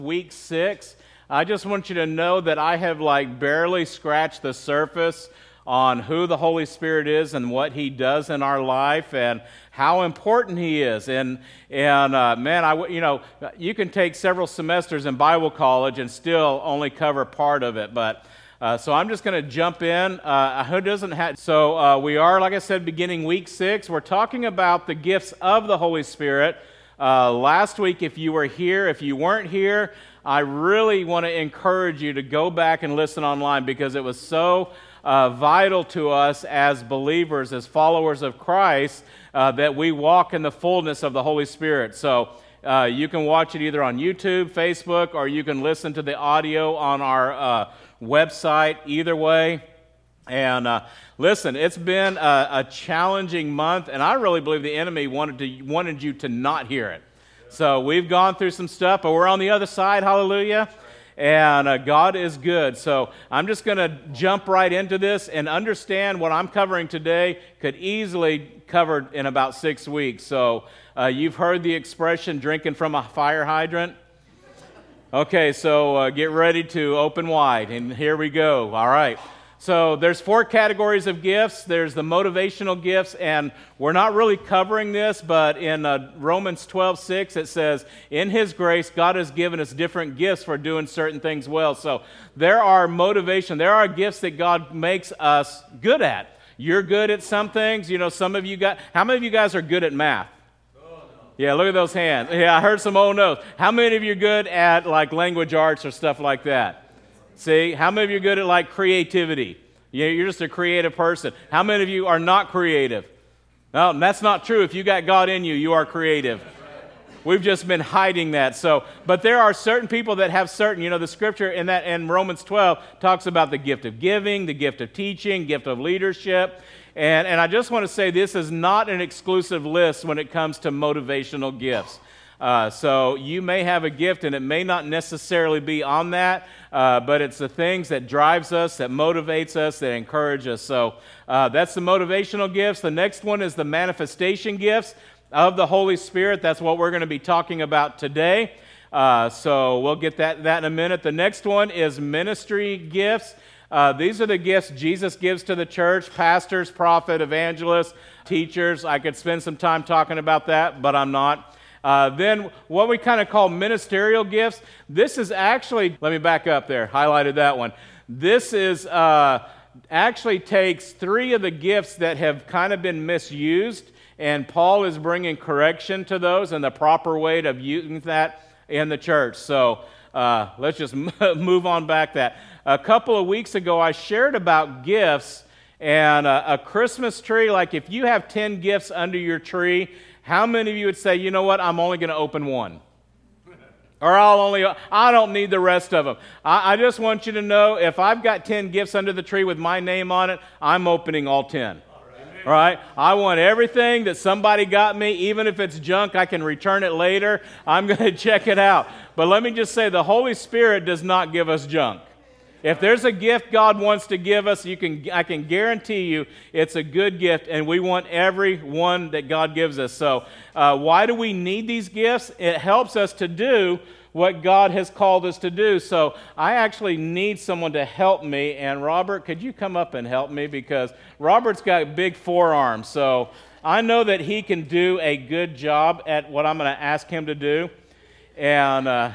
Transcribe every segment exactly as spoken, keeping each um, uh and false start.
Week six. I just want you to know that I have like barely scratched the surface on who the Holy Spirit is and what He does in our life and how important He is. And and uh, man, I you know you can take several semesters in Bible college and still only cover part of it. But uh, so I'm just going to jump in. Uh, who doesn't have? So uh, we are, like I said, beginning week six. We're talking about the gifts of the Holy Spirit. Uh, last week, if you were here, if you weren't here, I really want to encourage you to go back and listen online because it was so uh, vital to us as believers, as followers of Christ, uh, that we walk in the fullness of the Holy Spirit. So uh, you can watch it either on YouTube, Facebook, or you can listen to the audio on our uh, website, either way. And uh, listen, it's been a, a challenging month, and I really believe the enemy wanted to wanted you to not hear it. So we've gone through some stuff, but we're on the other side, hallelujah, and uh, God is good. So I'm just going to jump right into this and understand what I'm covering today could easily cover in about six weeks. So uh, you've heard the expression, drinking from a fire hydrant. Okay, so uh, get ready to open wide, and here we go. All right. So there's four categories of gifts. There's the motivational gifts, and we're not really covering this, but in uh, Romans twelve six it says, in His grace, God has given us different gifts for doing certain things well. So there are motivation. There are gifts that God makes us good at. You're good at some things. You know, some of you got, how many of you guys are good at math? Yeah, look at those hands. Yeah, I heard some oh no's. How many of you are good at like language arts or stuff like that? See, how many of you are good at like creativity? You're just a creative person. How many of you are not creative? No, that's not true. If you got God in you, you are creative. We've just been hiding that. So, but there are certain people that have certain, you know, the scripture in that in Romans twelve talks about the gift of giving, the gift of teaching, gift of leadership. And, and I just want to say this is not an exclusive list when it comes to motivational gifts. Uh, so you may have a gift and it may not necessarily be on that, uh, but it's the things that drives us, that motivates us, that encourage us. So uh, that's the motivational gifts. The next one is the manifestation gifts of the Holy Spirit. That's what we're going to be talking about today. Uh, so we'll get that, that in a minute. The next one is ministry gifts. Uh, these are the gifts Jesus gives to the church: pastors, prophet, evangelists, teachers. I could spend some time talking about that, but I'm not. Uh, then what we kind of call ministerial gifts. This is actually, let me back up there, highlighted that one. This is uh, actually takes three of the gifts that have kind of been misused, and Paul is bringing correction to those and the proper way of using that in the church. So uh, let's just move on back that. A couple of weeks ago, I shared about gifts and a, a Christmas tree. Like if you have ten gifts under your tree, how many of you would say, you know what, I'm only going to open one? Or I'll only, I don't need the rest of them. I, I just want you to know, if I've got ten gifts under the tree with my name on it, I'm opening all ten. All right? I want everything that somebody got me, even if it's junk, I can return it later. I'm going to check it out. But let me just say, the Holy Spirit does not give us junk. If there's a gift God wants to give us, you can I can guarantee you it's a good gift, and we want every one that God gives us. So uh, why do we need these gifts? It helps us to do what God has called us to do. So I actually need someone to help me, and Robert, could you come up and help me? Because Robert's got big forearms, so I know that he can do a good job at what I'm going to ask him to do. And Uh,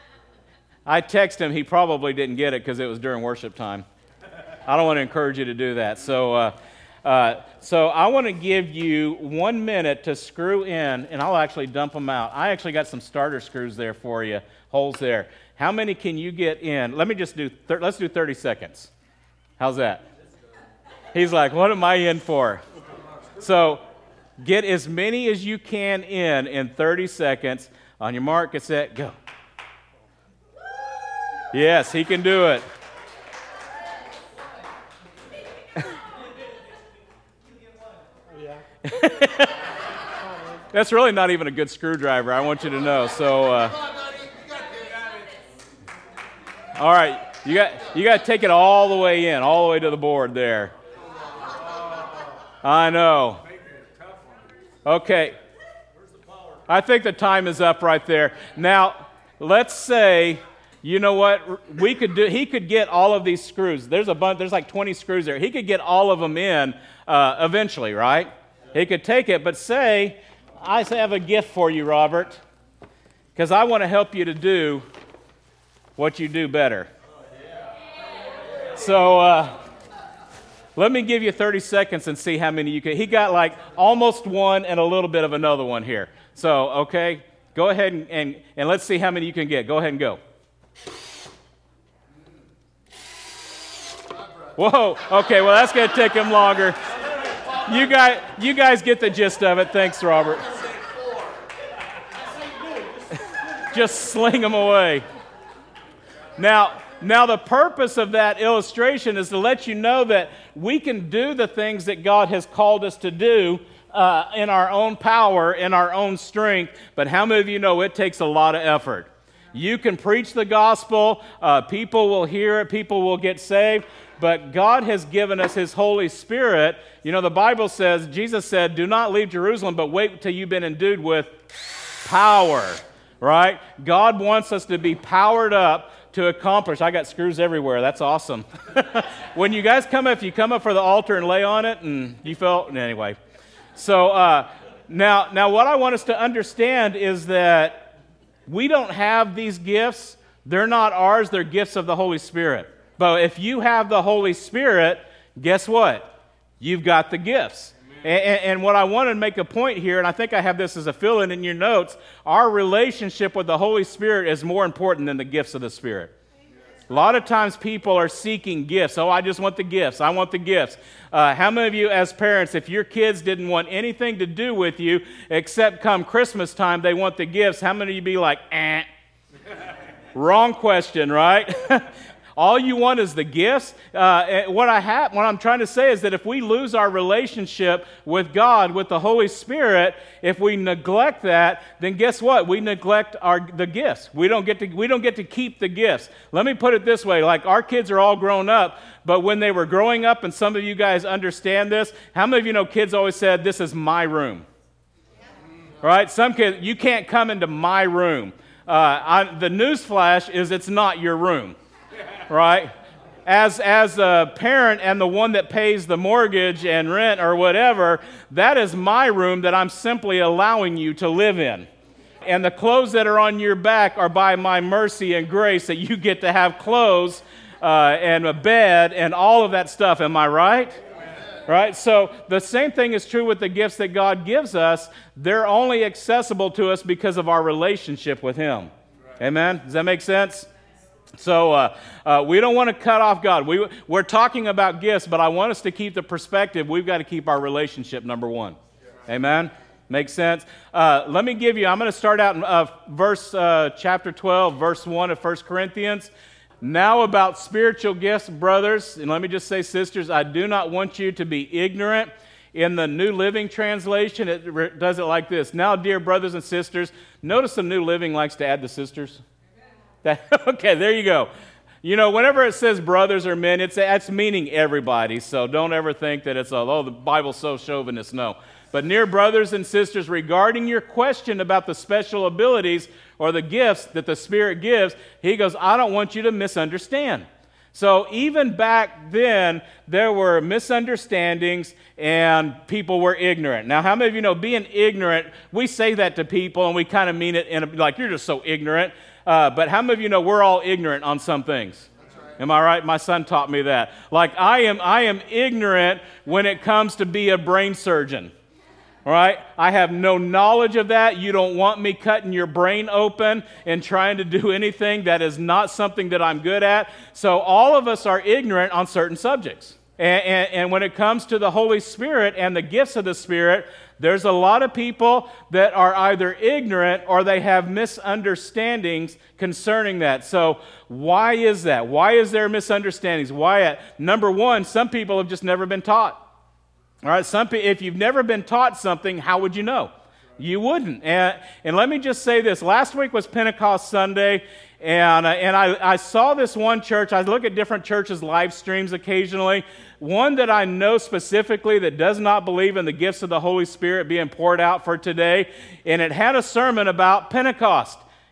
I texted him. He probably didn't get it because it was during worship time. I don't want to encourage you to do that. So uh, uh, so I want to give you one minute to screw in, and I'll actually dump them out. I actually got some starter screws there for you, holes there. How many can you get in? Let me just do, thir- let's do thirty seconds. How's that? He's like, what am I in for? So get as many as you can in in thirty seconds. On your mark, get set, go. Yes, he can do it. That's really not even a good screwdriver, I want you to know. So, uh, all right, you got you got to take it all the way in, all the way to the board there. I know. Okay, I think the time is up right there. Now, let's say, you know what, we could do, he could get all of these screws. There's a bunch, there's like twenty screws there. He could get all of them in uh, eventually, right? He could take it, but say, I have a gift for you, Robert, because I want to help you to do what you do better. So uh, let me give you thirty seconds and see how many you can. He got like almost one and a little bit of another one here. So, okay, go ahead and, and, and let's see how many you can get. Go ahead and go. Whoa, okay, well, that's going to take him longer. You guys, you guys get the gist of it. Thanks, Robert. Just sling them away. Now, now, the purpose of that illustration is to let you know that we can do the things that God has called us to do uh, in our own power, in our own strength, but how many of you know it takes a lot of effort? You can preach the gospel, uh, people will hear it, people will get saved, but God has given us His Holy Spirit. You know, the Bible says, Jesus said, do not leave Jerusalem, but wait till you've been endued with power, right? God wants us to be powered up to accomplish. I got screws everywhere. That's awesome. When you guys come up, if you come up for the altar and lay on it, and you felt, anyway. So uh, now, now what I want us to understand is that we don't have these gifts. They're not ours. They're gifts of the Holy Spirit. But if you have the Holy Spirit, guess what? You've got the gifts. And, and what I want to make a point here, and I think I have this as a fill-in in your notes, our relationship with the Holy Spirit is more important than the gifts of the Spirit. A lot of times people are seeking gifts. Oh, I just want the gifts. I want the gifts. Uh, how many of you as parents, if your kids didn't want anything to do with you except come Christmas time, they want the gifts, how many of you be like, eh? Wrong question, right? All you want is the gifts. Uh, what, I ha- what I'm trying to say is that if we lose our relationship with God, with the Holy Spirit, if we neglect that, then guess what? We neglect our the gifts. We don't get to we don't get to keep the gifts. Let me put it this way: like our kids are all grown up, but when they were growing up, and some of you guys understand this, how many of you know kids always said, "This is my room"? Right? Some kids, you can't come into my room. Uh, I, the news flash is it's not your room. Right? As, as a parent and the one that pays the mortgage and rent or whatever, that is my room that I'm simply allowing you to live in. And the clothes that are on your back are by my mercy and grace that you get to have clothes uh, and a bed and all of that stuff. Am I right? Right? So the same thing is true with the gifts that God gives us. They're only accessible to us because of our relationship with Him. Amen? Does that make sense? So uh, uh, we don't want to cut off God. We, we're talking about gifts, but I want us to keep the perspective. We've got to keep our relationship number one. Amen? Makes sense? Uh, let me give you, I'm going to start out in uh, verse, uh, chapter twelve, verse one of First Corinthians. Now about spiritual gifts, brothers, and let me just say, sisters, I do not want you to be ignorant. In the New Living Translation, it re- does it like this. Now, dear brothers and sisters, notice the New Living likes to add the sisters. That, okay, there you go. You know, whenever it says brothers or men, it's that's meaning everybody. So don't ever think that it's, a, oh, the Bible's so chauvinist. No. But dear brothers and sisters, regarding your question about the special abilities or the gifts that the Spirit gives, he goes, I don't want you to misunderstand. So even back then, there were misunderstandings and people were ignorant. Now, how many of you know being ignorant, we say that to people and we kind of mean it in a, like, you're just so ignorant. Uh, but how many of you know we're all ignorant on some things? Right. Am I right? My son taught me that. Like I am, I am ignorant when it comes to be a brain surgeon. All right? I have no knowledge of that. You don't want me cutting your brain open and trying to do anything. That is not something that I'm good at. So all of us are ignorant on certain subjects. And, and, and when it comes to the Holy Spirit and the gifts of the Spirit, there's a lot of people that are either ignorant or they have misunderstandings concerning that. So why is that? Why is there misunderstandings? Why? At, number one, some people have just never been taught. All right, some pe- if you've never been taught something, how would you know? You wouldn't. And, and let me just say this. Last week was Pentecost Sunday, and, uh, and I, I saw this one church. I look at different churches' live streams occasionally. One that I know specifically that does not believe in the gifts of the Holy Spirit being poured out for today, and it had a sermon about Pentecost.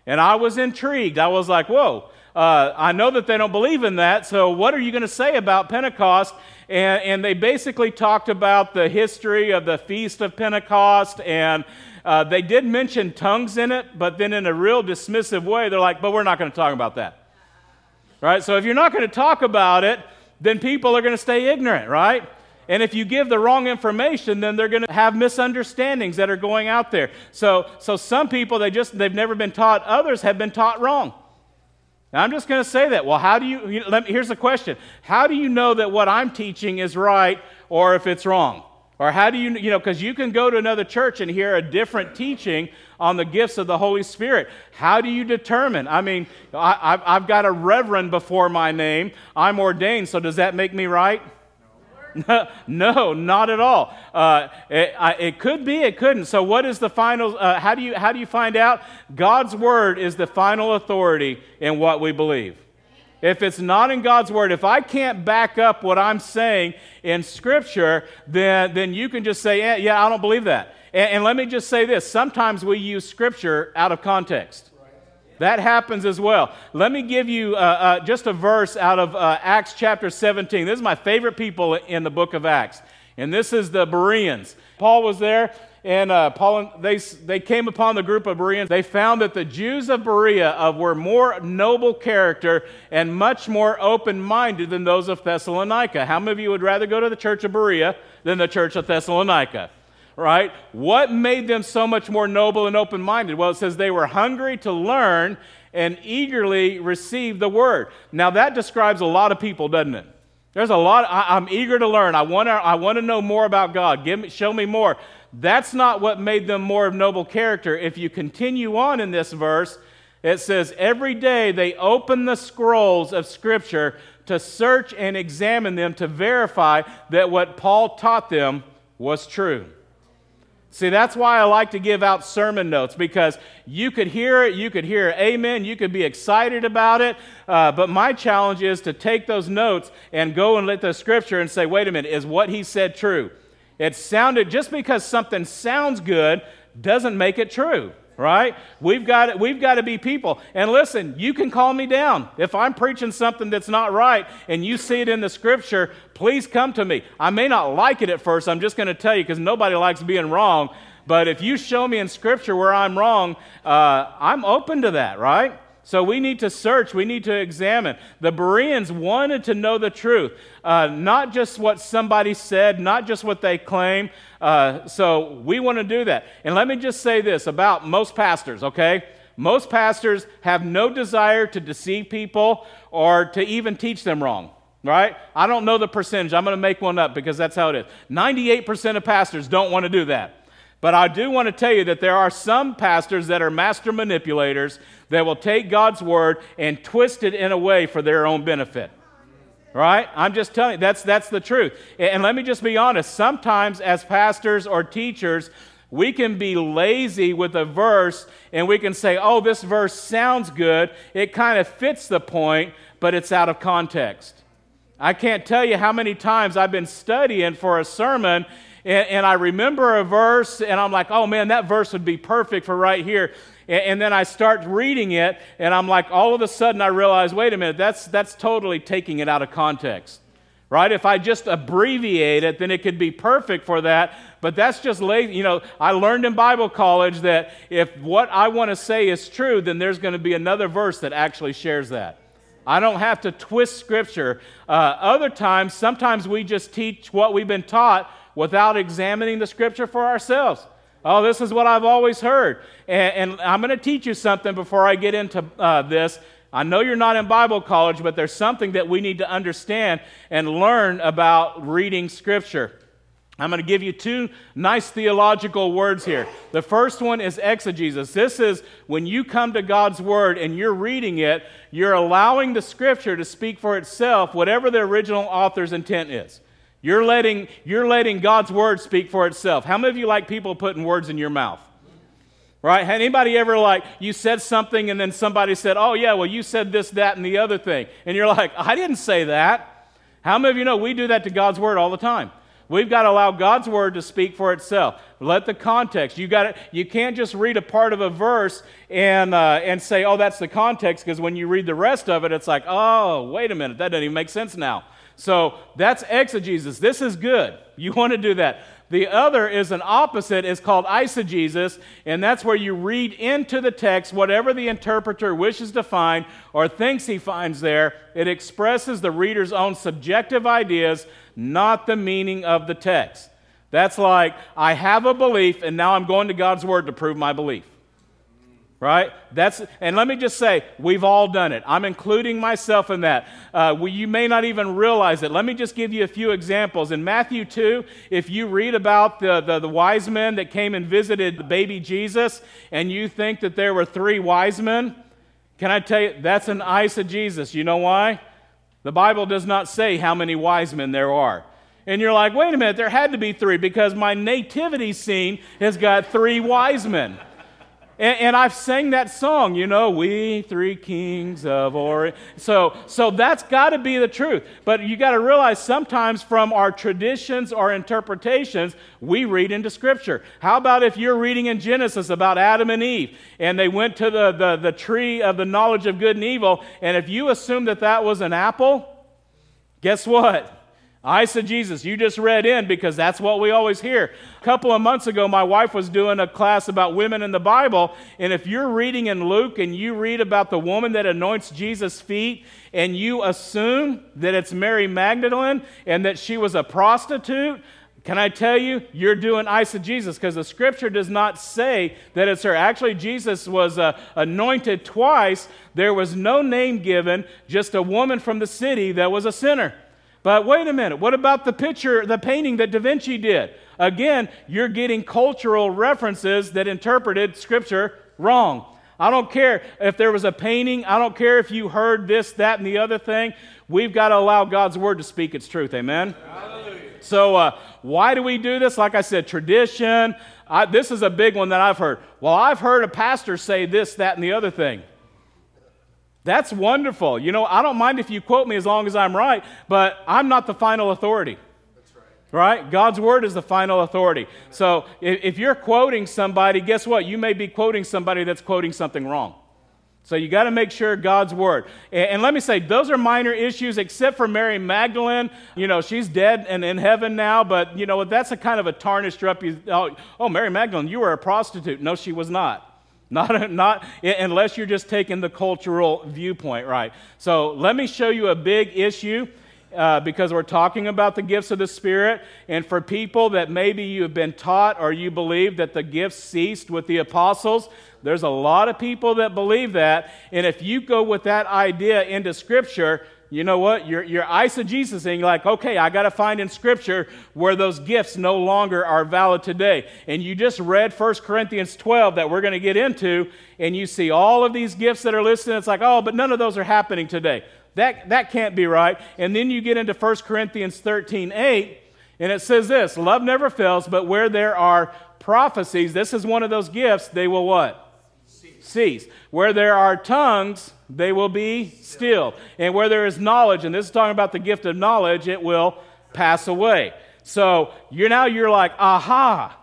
And I was intrigued. I was like, whoa, uh, I know that they don't believe in that, so what are you going to say about Pentecost? And, and they basically talked about the history of the Feast of Pentecost, and uh, they did mention tongues in it, but then in a real dismissive way, they're like, but we're not going to talk about that. Right? So if you're not going to talk about it, then people are going to stay ignorant, right? And if you give the wrong information, then they're going to have misunderstandings that are going out there. So, so some people, they just, they've never been taught. Others have been taught wrong. Now, I'm just going to say that. Well, how do you, you let me, here's the question. How do you know that what I'm teaching is right or if it's wrong? Or how do you, you know, because you can go to another church and hear a different teaching on the gifts of the Holy Spirit. How do you determine? I mean, I, I've, I've got a reverend before my name. I'm ordained, so does that make me right? No, no, not at all. Uh, it, I, it could be, it couldn't. So what is the final, uh, how do you how do you find out? God's Word is the final authority in what we believe. If it's not in God's Word, if I can't back up what I'm saying in Scripture, then, then you can just say, yeah, yeah, I don't believe that. And, and let me just say this. Sometimes we use Scripture out of context. That happens as well. Let me give you uh, uh, just a verse out of uh, Acts chapter seventeen. This is my favorite people in the book of Acts. And this is the Bereans. Paul was there, and uh, Paul they, they came upon the group of Bereans. They found that the Jews of Berea of were more noble character and much more open-minded than those of Thessalonica. How many of you would rather go to the church of Berea than the church of Thessalonica? Right? What made them so much more noble and open-minded? Well, it says they were hungry to learn and eagerly receive the word. Now, that describes a lot of people, doesn't it? There's a lot. I, I'm eager to learn. I want to. I want to know more about God. Give me, show me more. That's not what made them more of noble character. If you continue on in this verse, it says every day they open the scrolls of Scripture to search and examine them to verify that what Paul taught them was true. See, that's why I like to give out sermon notes, because you could hear it, you could hear amen, you could be excited about it, uh, but my challenge is to take those notes and go and look at the Scripture and say, wait a minute, is what he said true? It sounded, just because something sounds good doesn't make it true. Right? We've got, we've got to be people. And listen, you can call me down. If I'm preaching something that's not right and you see it in the Scripture, please come to me. I may not like it at first. I'm just going to tell you, because nobody likes being wrong. But if you show me in Scripture where I'm wrong, uh, I'm open to that, right? So we need to search. We need to examine. The Bereans wanted to know the truth, uh, not just what somebody said, not just what they claim. Uh, so we want to do that. And let me just say this about most pastors, okay? Most pastors have no desire to deceive people or to even teach them wrong, right? I don't know the percentage. I'm going to make one up because that's how it is. ninety-eight percent of pastors don't want to do that. But I do want to tell you that there are some pastors that are master manipulators that will take God's word and twist it in a way for their own benefit. Right? I'm just telling you, that's, that's the truth. And let me just be honest. Sometimes as pastors or teachers, we can be lazy with a verse and we can say, oh, this verse sounds good. It kind of fits the point, but it's out of context. I can't tell you how many times I've been studying for a sermon and, and I remember a verse and I'm like, oh man, that verse would be perfect for right here. And, and then I start reading it and I'm like, all of a sudden I realize, wait a minute, that's, that's totally taking it out of context. Right? If I just abbreviate it, then it could be perfect for that. But that's just lazy. You know, I learned in Bible college that if what I want to say is true, then there's going to be another verse that actually shares that. I don't have to twist Scripture. Uh, other times, sometimes we just teach what we've been taught without examining the Scripture for ourselves. Oh, this is what I've always heard. And, and I'm going to teach you something before I get into uh, this. I know you're not in Bible college, but there's something that we need to understand and learn about reading Scripture. I'm going to give you two nice theological words here. The first one is exegesis. This is when you come to God's Word and you're reading it, you're allowing the Scripture to speak for itself, whatever the original author's intent is. You're letting, you're letting God's Word speak for itself. How many of you like people putting words in your mouth? Right? Anybody ever like, you said something and then somebody said, oh yeah, well you said this, that, and the other thing. And you're like, I didn't say that. How many of you know we do that to God's Word all the time? We've got to allow God's Word to speak for itself. Let the context. You got to, you can't just read a part of a verse and uh, and say, oh, that's the context, because when you read the rest of it, it's like, oh, wait a minute, that doesn't even make sense now. So that's exegesis. This is good. You want to do that. The other is an opposite. It's called eisegesis, and that's where you read into the text whatever the interpreter wishes to find or thinks he finds there. It expresses the reader's own subjective ideas, not the meaning of the text. That's like, I have a belief, and now I'm going to God's Word to prove my belief. Right? That's, and let me just say, we've all done it. I'm including myself in that. Uh, well, you may not even realize it. Let me just give you a few examples. In Matthew two, if you read about the, the, the wise men that came and visited the baby Jesus, and you think that there were three wise men, can I tell you, that's an eisegesis. You know why? The Bible does not say how many wise men there are. And you're like, wait a minute, there had to be three, because my nativity scene has got three wise men. And, and I've sang that song, you know, we three kings of Orient. So, so that's got to be the truth. But you got to realize sometimes from our traditions or interpretations, we read into Scripture. How about if you're reading in Genesis about Adam and Eve, and they went to the, the, the tree of the knowledge of good and evil, and if you assume that that was an apple, guess what? Eisegesis, you just read in, because that's what we always hear. A couple of months ago, my wife was doing a class about women in the Bible, and if you're reading in Luke and you read about the woman that anoints Jesus' feet, and you assume that it's Mary Magdalene and that she was a prostitute, can I tell you, you're doing eisegesis, because the Scripture does not say that it's her. Actually, Jesus was uh, anointed twice. There was no name given, just a woman from the city that was a sinner. But wait a minute, what about the picture, the painting that Da Vinci did? Again, you're getting cultural references that interpreted Scripture wrong. I don't care if there was a painting. I don't care if you heard this, that, and the other thing. We've got to allow God's Word to speak its truth. Amen? Hallelujah. So uh, why do we do this? Like I said, tradition. I, this is a big one that I've heard. Well, I've heard a pastor say this, that, and the other thing. That's wonderful. You know, I don't mind if you quote me as long as I'm right, but I'm not the final authority. That's right. Right? God's Word is the final authority. So if, if you're quoting somebody, guess what? You may be quoting somebody that's quoting something wrong. So you got to make sure God's Word. And, and let me say, those are minor issues, except for Mary Magdalene. You know, she's dead and in heaven now, but, you know, that's a kind of a tarnished reputation. Oh, oh, Mary Magdalene, you were a prostitute. No, she was not. Not, not unless you're just taking the cultural viewpoint, right? So let me show you a big issue uh, because we're talking about the gifts of the Spirit. And for people that maybe you have been taught or you believe that the gifts ceased with the apostles, there's a lot of people that believe that. And if you go with that idea into Scripture, you know what? You're, you're eisegesising, like, okay, I got to find in Scripture where those gifts no longer are valid today. And you just read First Corinthians twelve that we're going to get into, and you see all of these gifts that are listed. It's like, oh, but none of those are happening today. That, that can't be right. And then you get into First Corinthians thirteen eight, and it says this, love never fails, but where there are prophecies, this is one of those gifts, they will what? Cease. Cease. Where there are tongues, they will be still. And where there is knowledge, and this is talking about the gift of knowledge, it will pass away. So you're now you're like, aha,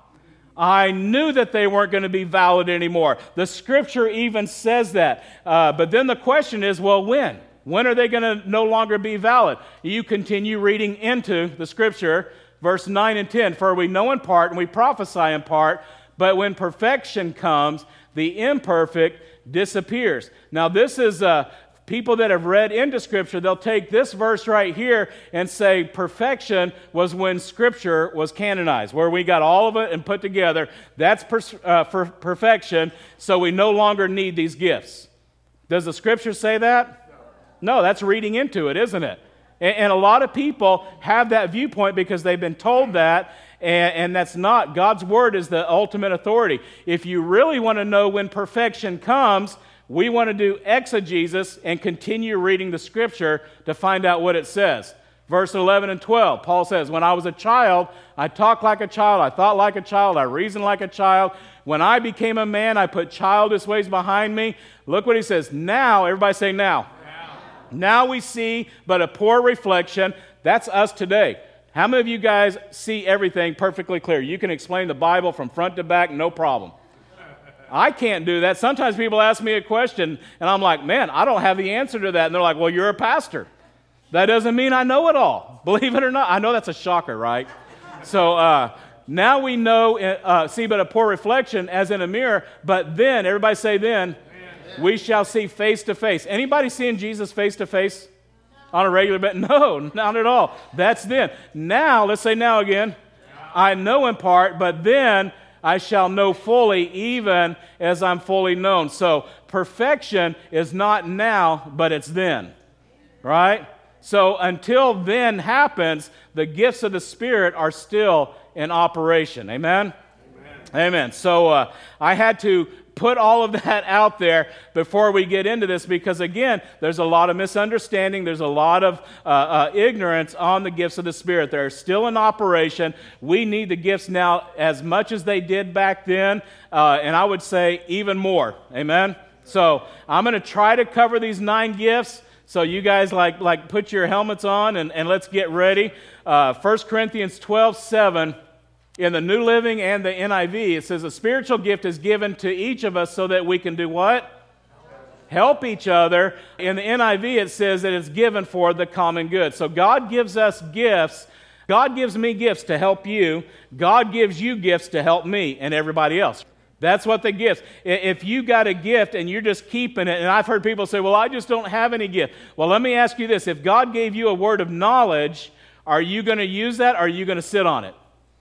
I knew that they weren't going to be valid anymore. The Scripture even says that. Uh, but then the question is, well, when? When are they going to no longer be valid? You continue reading into the Scripture, verse nine and ten. For we know in part and we prophesy in part, but when perfection comes, the imperfect disappears. Now this is uh, people that have read into Scripture, they'll take this verse right here and say perfection was when Scripture was canonized, where we got all of it and put together. That's per, uh, for perfection, so we no longer need these gifts. Does the Scripture say that? No, no, that's reading into it, isn't it? And, and a lot of people have that viewpoint because they've been told that. And, and that's not. God's Word is the ultimate authority. If you really want to know when perfection comes, we want to do exegesis and continue reading the Scripture to find out what it says. Verse eleven and twelve, Paul says, when I was a child, I talked like a child, I thought like a child, I reasoned like a child. When I became a man, I put childish ways behind me. Look what he says. Now, everybody say now. Now, now we see but a poor reflection. That's us today. How many of you guys see everything perfectly clear? You can explain the Bible from front to back, no problem. I can't do that. Sometimes people ask me a question, and I'm like, man, I don't have the answer to that. And they're like, well, you're a pastor. That doesn't mean I know it all. Believe it or not. I know that's a shocker, right? So uh, now we know, uh, see but a poor reflection as in a mirror, but then, everybody say then, Amen. We shall see face to face. Anybody seeing Jesus face to face on a regular basis? No, not at all. That's then. Now, let's say now again. I know in part, but then I shall know fully, even as I'm fully known. So perfection is not now, but it's then, right? So until then happens, the gifts of the Spirit are still in operation. Amen? Amen. Amen. So uh, I had to put all of that out there before we get into this because, again, there's a lot of misunderstanding. There's a lot of uh, uh, ignorance on the gifts of the Spirit. They're still in operation. We need the gifts now as much as they did back then, uh, and I would say even more. Amen? So I'm going to try to cover these nine gifts. So you guys like, like put your helmets on and, and let's get ready. Uh, First Corinthians twelve seven. In the New Living and the N I V, it says a spiritual gift is given to each of us so that we can do what? Help each other. In the N I V, it says that it's given for the common good. So God gives us gifts. God gives me gifts to help you. God gives you gifts to help me and everybody else. That's what the gifts. If you got a gift and you're just keeping it, and I've heard people say, well, I just don't have any gift. Well, let me ask you this. If God gave you a word of knowledge, are you going to use that or are you going to sit on it?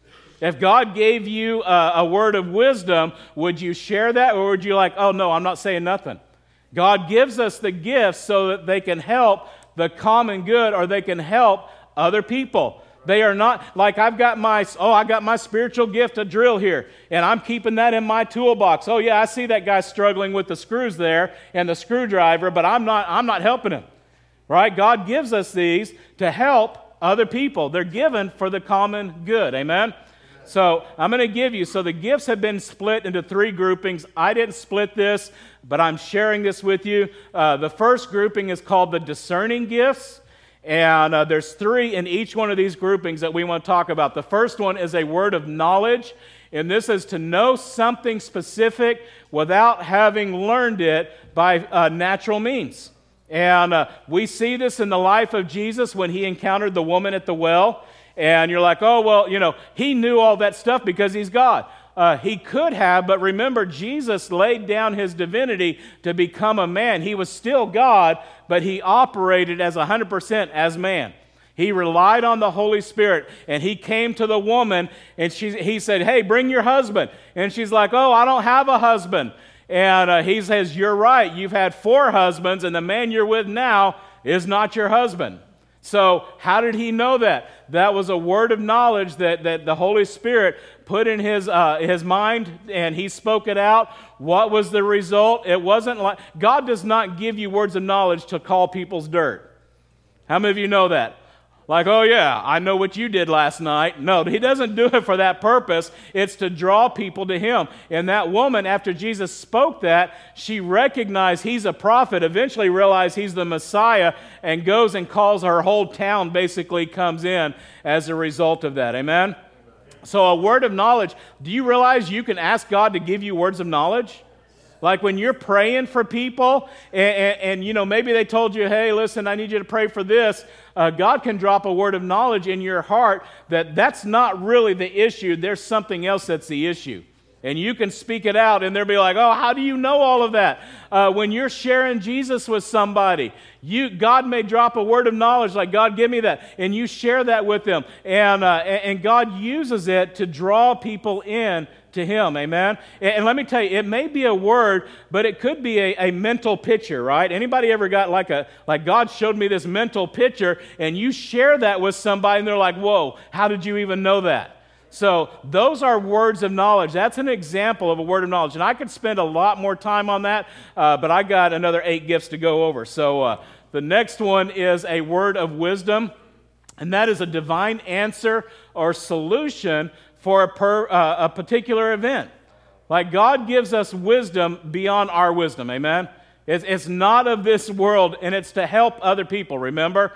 If God gave you a, a word of wisdom, would you share that or would you like, oh no, I'm not saying nothing? God gives us the gifts so that they can help the common good or they can help other people. They are not, like I've got my, oh, I got my spiritual gift to drill here, and I'm keeping that in my toolbox. Oh yeah, I see that guy struggling with the screws there and the screwdriver, but I'm not, I'm not helping him, right? God gives us these to help other people. They're given for the common good, amen? So I'm going to give you, so the gifts have been split into three groupings. I didn't split this, but I'm sharing this with you. Uh, the first grouping is called the discerning gifts, and uh, there's three in each one of these groupings that we want to talk about. The first one is a word of knowledge, and this is to know something specific without having learned it by uh, natural means. And uh, we see this in the life of Jesus when he encountered the woman at the well. And you're like, oh, well, you know, he knew all that stuff because he's God. Uh, he could have, but remember, Jesus laid down his divinity to become a man. He was still God, but he operated as one hundred percent as man. He relied on the Holy Spirit, and he came to the woman, and she, he said, hey, bring your husband. And she's like, oh, I don't have a husband. And uh, he says, you're right. You've had four husbands, and the man you're with now is not your husband. So how did he know that? That was a word of knowledge that, that the Holy Spirit put in his uh, his mind, and he spoke it out. What was the result? It wasn't like, God does not give you words of knowledge to call people's dirt. How many of you know that? Like, oh yeah, I know what you did last night. No, he doesn't do it for that purpose. It's to draw people to him. And that woman, after Jesus spoke that, she recognized he's a prophet, eventually realized he's the Messiah, and goes and calls her whole town, basically comes in as a result of that. Amen? So a word of knowledge, do you realize you can ask God to give you words of knowledge? Like when you're praying for people and, and, and, you know, maybe they told you, hey, listen, I need you to pray for this. Uh, God can drop a word of knowledge in your heart that that's not really the issue. There's something else that's the issue. And you can speak it out and they'll be like, oh, how do you know all of that? Uh, when you're sharing Jesus with somebody, you God may drop a word of knowledge like, God, give me that. And you share that with them. And, uh, and God uses it to draw people in to him, amen? And, and let me tell you, it may be a word, but it could be a, a mental picture, right? Anybody ever got like a, like God showed me this mental picture, and you share that with somebody, and they're like, whoa, how did you even know that? So those are words of knowledge. That's an example of a word of knowledge. And I could spend a lot more time on that, uh, but I got another eight gifts to go over. So uh, the next one is a word of wisdom, and that is a divine answer or solution for a, per, uh, a particular event. Like God gives us wisdom beyond our wisdom, amen? It's, it's not of this world, and it's to help other people, remember?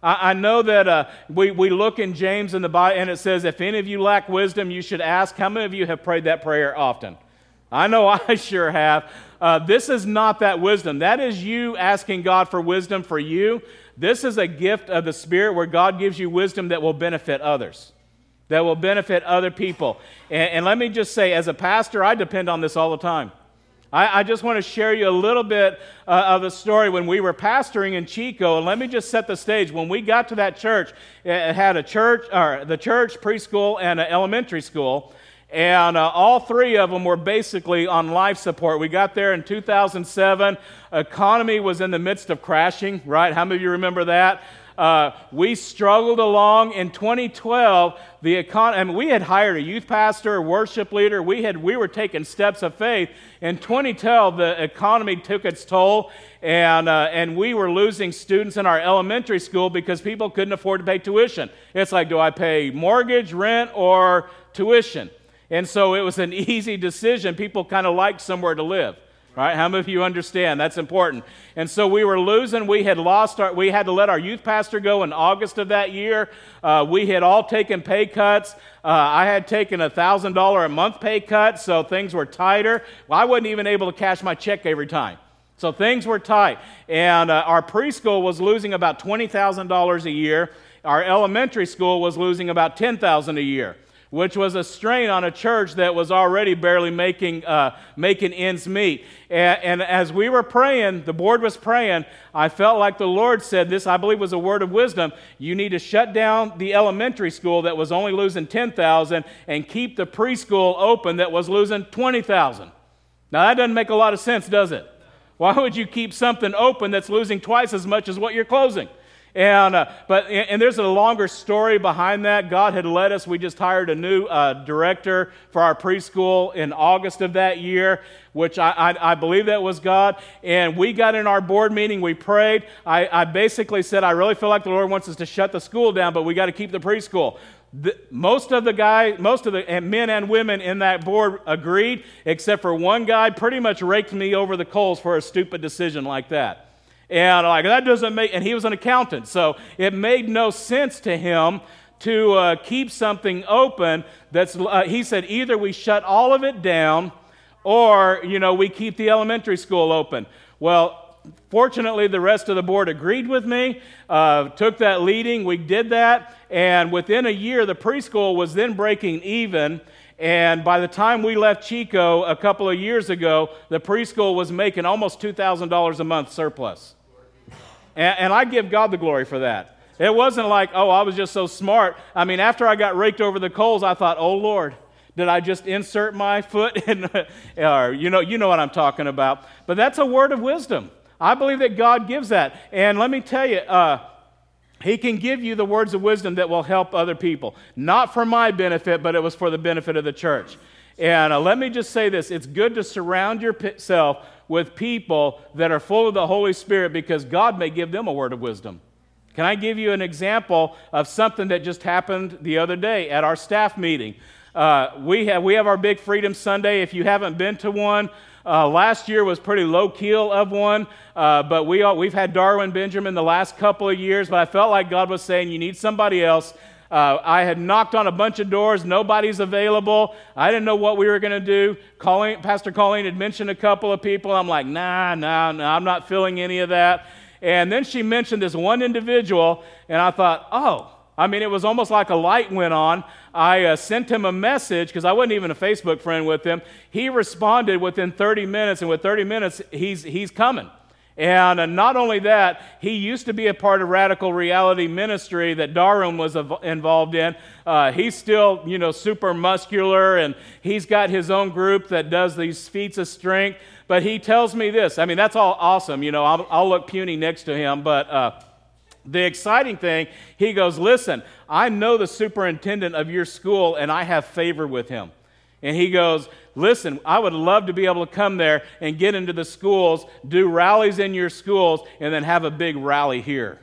I, I know that uh, we, we look in James in the Bible, and it says, if any of you lack wisdom, you should ask. How many of you have prayed that prayer often? I know I sure have. Uh, this is not that wisdom. That is you asking God for wisdom for you. This is a gift of the Spirit where God gives you wisdom that will benefit others, that will benefit other people. And, and let me just say, as a pastor, I depend on this all the time. I, I just want to share you a little bit uh, of a story when we were pastoring in Chico. And let me just set the stage. When we got to that church, it had a church, or the church, preschool, and an elementary school. And uh, all three of them were basically on life support. We got there in two thousand seven. Economy was in the midst of crashing, right? How many of you remember that? Uh, we struggled along. In twenty twelve, the econ- I mean, we had hired a youth pastor, a worship leader. We had we were taking steps of faith. In twenty twelve, the economy took its toll, and uh, and we were losing students in our elementary school because people couldn't afford to pay tuition. It's like, do I pay mortgage, rent, or tuition? And so it was an easy decision. People kind of liked somewhere to live, right? How many of you understand? That's important. And so we were losing. We had lost our, we had to let our youth pastor go in August of that year. Uh, we had all taken pay cuts. Uh, I had taken a one thousand dollars a month pay cut, so things were tighter. Well, I wasn't even able to cash my check every time. So things were tight. And uh, our preschool was losing about twenty thousand dollars a year. Our elementary school was losing about ten thousand dollars a year, which was a strain on a church that was already barely making uh, making ends meet. And, and as we were praying, the board was praying, I felt like the Lord said, this I believe was a word of wisdom, you need to shut down the elementary school that was only losing ten thousand dollars and keep the preschool open that was losing twenty thousand dollars. Now that doesn't make a lot of sense, does it? Why would you keep something open that's losing twice as much as what you're closing? And uh, but and there's a longer story behind that. God had led us. We just hired a new uh, director for our preschool in August of that year, which I, I, I believe that was God. And we got in our board meeting. We prayed. I, I basically said, I really feel like the Lord wants us to shut the school down, but we got to keep the preschool. The, most of the guys, most of the and men and women in that board agreed, except for one guy pretty much raked me over the coals for a stupid decision like that. And like that doesn't make, and he was an accountant, so it made no sense to him to uh, keep something open. That's uh, he said either we shut all of it down, or you know we keep the elementary school open. Well, fortunately, the rest of the board agreed with me, uh, took that leading. We did that, and within a year, the preschool was then breaking even. And by the time we left Chico a couple of years ago, the preschool was making almost two thousand dollars a month surplus. And, and I give God the glory for that. It wasn't like, oh, I was just so smart. I mean, after I got raked over the coals, I thought, oh, Lord, did I just insert my foot in? Or, you know, you know what I'm talking about. But that's a word of wisdom. I believe that God gives that. And let me tell you, uh, He can give you the words of wisdom that will help other people. Not for my benefit, but it was for the benefit of the church. And uh, let me just say this. It's good to surround yourself with people that are full of the Holy Spirit because God may give them a word of wisdom. Can I give you an example of something that just happened the other day at our staff meeting? Uh, we have we have our big Freedom Sunday. If you haven't been to one, Uh, last year was pretty low-keel of one, uh, but we all, we've had Darwin Benjamin the last couple of years, but I felt like God was saying, you need somebody else. Uh, I had knocked on a bunch of doors. Nobody's available. I didn't know what we were going to do. Colleen, Pastor Colleen had mentioned a couple of people. I'm like, nah, nah, nah, I'm not feeling any of that. And then she mentioned this one individual, and I thought, oh, I mean, it was almost like a light went on. I uh, sent him a message because I wasn't even a Facebook friend with him. He responded within thirty minutes, and with thirty minutes, he's he's coming. And uh, not only that, he used to be a part of Radical Reality Ministry that Darwin was av- involved in. Uh, he's still, you know, super muscular, and he's got his own group that does these feats of strength. But he tells me this. I mean, that's all awesome. You know, I'll, I'll look puny next to him, but uh, the exciting thing, he goes, listen, I know the superintendent of your school, and I have favor with him. And he goes, listen, I would love to be able to come there and get into the schools, do rallies in your schools, and then have a big rally here.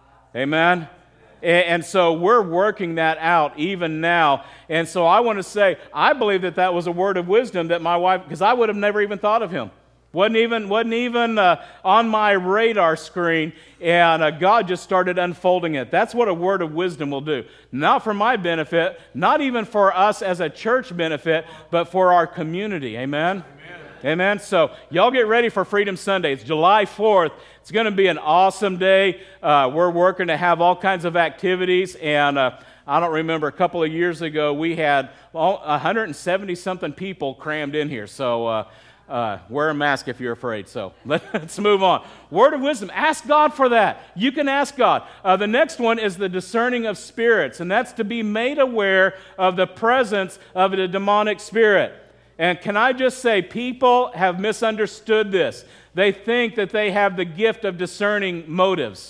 Amen? And so we're working that out even now. And so I want to say, I believe that that was a word of wisdom that my wife, because I would have never even thought of him. Wasn't even, wasn't even uh, on my radar screen, and uh, God just started unfolding it. That's what a word of wisdom will do. Not for my benefit, not even for us as a church benefit, but for our community. Amen? Amen. Amen. So y'all get ready for Freedom Sunday. It's July fourth. It's going to be an awesome day. Uh, we're working to have all kinds of activities, and uh, I don't remember, a couple of years ago, we had well, one hundred seventy something people crammed in here. So, uh, Uh, wear a mask if you're afraid. So let's move on. Word of wisdom. Ask God for that. You can ask God. Uh, the next one is the discerning of spirits, and that's to be made aware of the presence of a demonic spirit. And can I just say, people have misunderstood this. They think that they have the gift of discerning motives.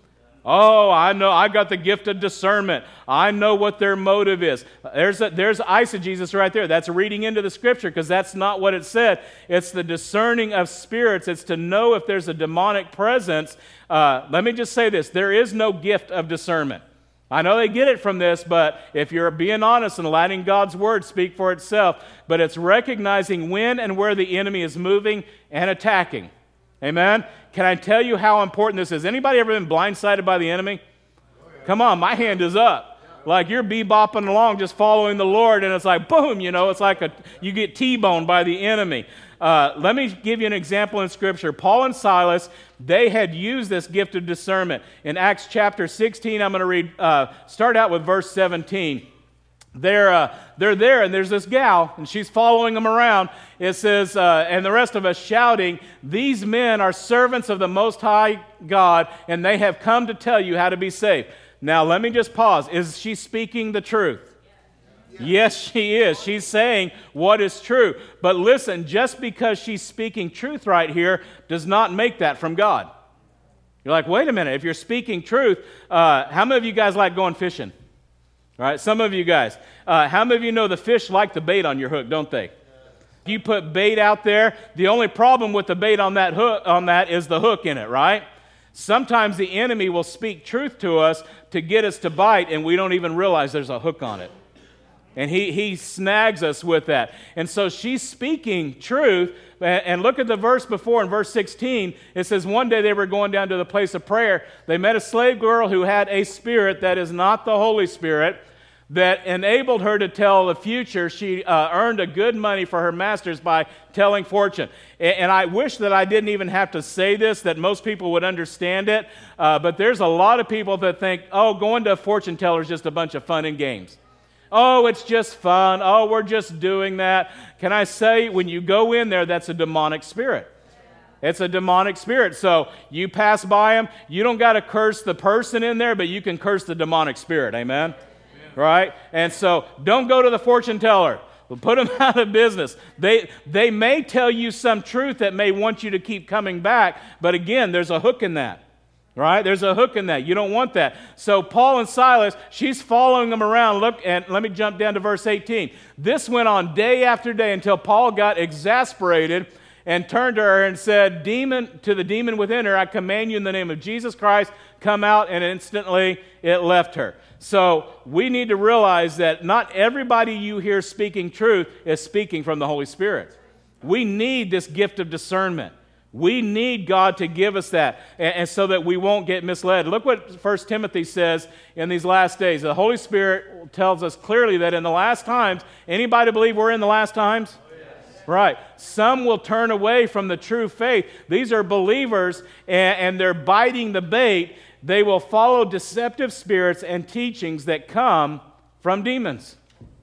Oh, I know, I got the gift of discernment. I know what their motive is. There's a, there's eisegesis right there. That's reading into the Scripture, because that's not what it said. It's the discerning of spirits. It's to know if there's a demonic presence. Uh, let me just say this. There is no gift of discernment. I know they get it from this, but if you're being honest and letting God's Word speak for itself, but it's recognizing when and where the enemy is moving and attacking. Amen? Can I tell you how important this is? Anybody ever been blindsided by the enemy? Come on, my hand is up. Like you're bebopping along just following the Lord, and it's like, boom, you know, it's like a you get T-boned by the enemy. Uh, let me give you an example in Scripture. Paul and Silas, they had used this gift of discernment. In Acts chapter sixteen, I'm going to read, uh, start out with verse seventeen. They're, uh, they're there, and there's this gal, and she's following them around. It says, uh, and the rest of us shouting, "These men are servants of the Most High God, and they have come to tell you how to be saved." Now, let me just pause. Is she speaking the truth? Yes, yes she is. She's saying what is true. But listen, just because she's speaking truth right here does not make that from God. You're like, wait a minute. If you're speaking truth, uh, how many of you guys like going fishing? All right, some of you guys. Uh, how many of you know the fish like the bait on your hook, don't they? You put bait out there. The only problem with the bait on that hook on that is the hook in it, right? Sometimes the enemy will speak truth to us to get us to bite, and we don't even realize there's a hook on it. And he, he snags us with that. And so she's speaking truth. And look at the verse before in verse sixteen. It says, one day they were going down to the place of prayer. They met a slave girl who had a spirit that is not the Holy Spirit, that enabled her to tell the future. She uh, earned a good money for her masters by telling fortune. And, and I wish that I didn't even have to say this, that most people would understand it. Uh, but there's a lot of people that think, oh, going to a fortune teller is just a bunch of fun and games. Oh, it's just fun. Oh, we're just doing that. Can I say, when you go in there, that's a demonic spirit. It's a demonic spirit. So you pass by them. You don't got to curse the person in there, but you can curse the demonic spirit. Amen? Amen. Right? And so don't go to the fortune teller. We'll put them out of business. They, they may tell you some truth that may want you to keep coming back, but again, there's a hook in that. Right? There's a hook in that. You don't want that. So Paul and Silas, she's following them around. Look, and let me jump down to verse eighteen. This went on day after day until Paul got exasperated and turned to her and said, "Demon, to the demon within her, I command you in the name of Jesus Christ, come out," and instantly it left her. So we need to realize that not everybody you hear speaking truth is speaking from the Holy Spirit. We need this gift of discernment. We need God to give us that, and, and so that we won't get misled. Look what First Timothy says in these last days. The Holy Spirit tells us clearly that in the last times, anybody believe we're in the last times? Oh, yes. Right. Some will turn away from the true faith. These are believers, and, and they're biting the bait. They will follow deceptive spirits and teachings that come from demons.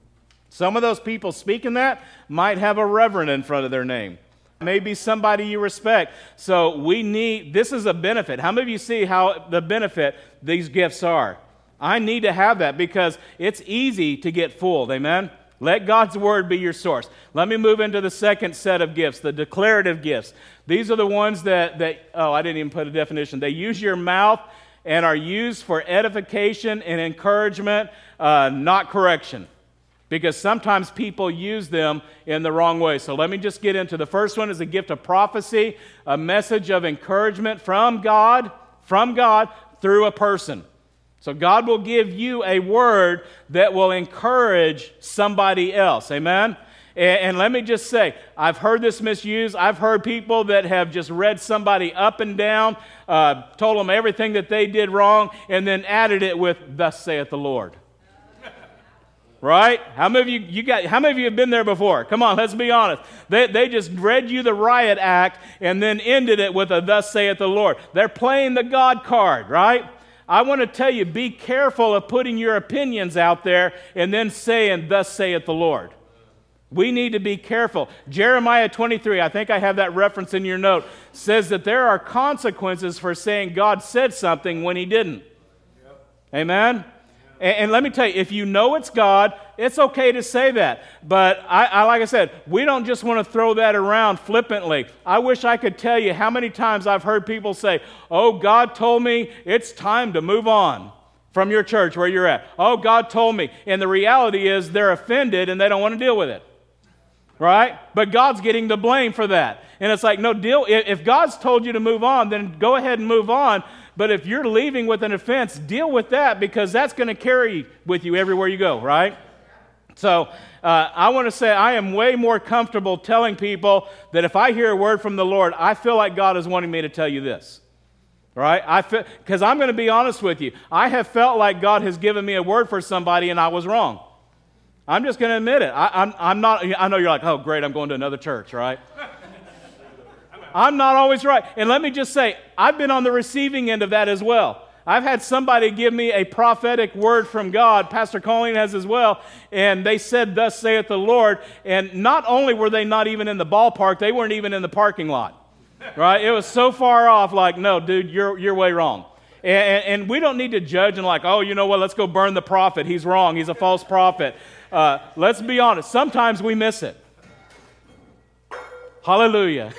Some of those people speaking that might have a reverend in front of their name. Maybe somebody you respect. So we need, this is a benefit. How many of you see how the benefit these gifts are? I need to have that because it's easy to get fooled. Amen? Let God's word be your source. Let me move into the second set of gifts, the declarative gifts. These are the ones that, that oh, I didn't even put a definition. They use your mouth and are used for edification and encouragement, uh, not correction. Because sometimes people use them in the wrong way. So let me just get into the first one is a gift of prophecy, a message of encouragement from God, from God through a person. So God will give you a word that will encourage somebody else. Amen? And, and let me just say, I've heard this misused. I've heard people that have just read somebody up and down, uh, told them everything that they did wrong, and then added it with, thus saith the Lord. Right? How many of you, you got, how many of you have been there before? Come on, let's be honest. They, they just read you the riot act and then ended it with a thus saith the Lord. They're playing the God card, right? I want to tell you, be careful of putting your opinions out there and then saying, thus saith the Lord. We need to be careful. Jeremiah twenty-three, I think I have that reference in your note, says that there are consequences for saying God said something when he didn't. Yep. Amen? And, and let me tell you, if you know it's God, it's okay to say that. But I, I, like I said, we don't just want to throw that around flippantly. I wish I could tell you how many times I've heard people say, oh, God told me it's time to move on from your church where you're at. Oh, God told me. And the reality is they're offended and they don't want to deal with it. Right? But God's getting the blame for that. And it's like, no deal. If God's told you to move on, then go ahead and move on. But if you're leaving with an offense, deal with that, because that's going to carry with you everywhere you go, right? So uh, I want to say I am way more comfortable telling people that if I hear a word from the Lord, I feel like God is wanting me to tell you this. Right? I feel, because I'm going to be honest with you. I have felt like God has given me a word for somebody and I was wrong. I'm just going to admit it. I, I'm, I'm not, I know you're like, oh, great, I'm going to another church, right? I'm not always right. And let me just say, I've been on the receiving end of that as well. I've had somebody give me a prophetic word from God. Pastor Colleen has as well. And they said, thus saith the Lord. And not only were they not even in the ballpark, they weren't even in the parking lot, right? It was so far off, like, no, dude, you're, you're way wrong. And, and we don't need to judge and like, oh, you know what, let's go burn the prophet. He's wrong. He's a false prophet. Uh, let's be honest. Sometimes we miss it. Hallelujah.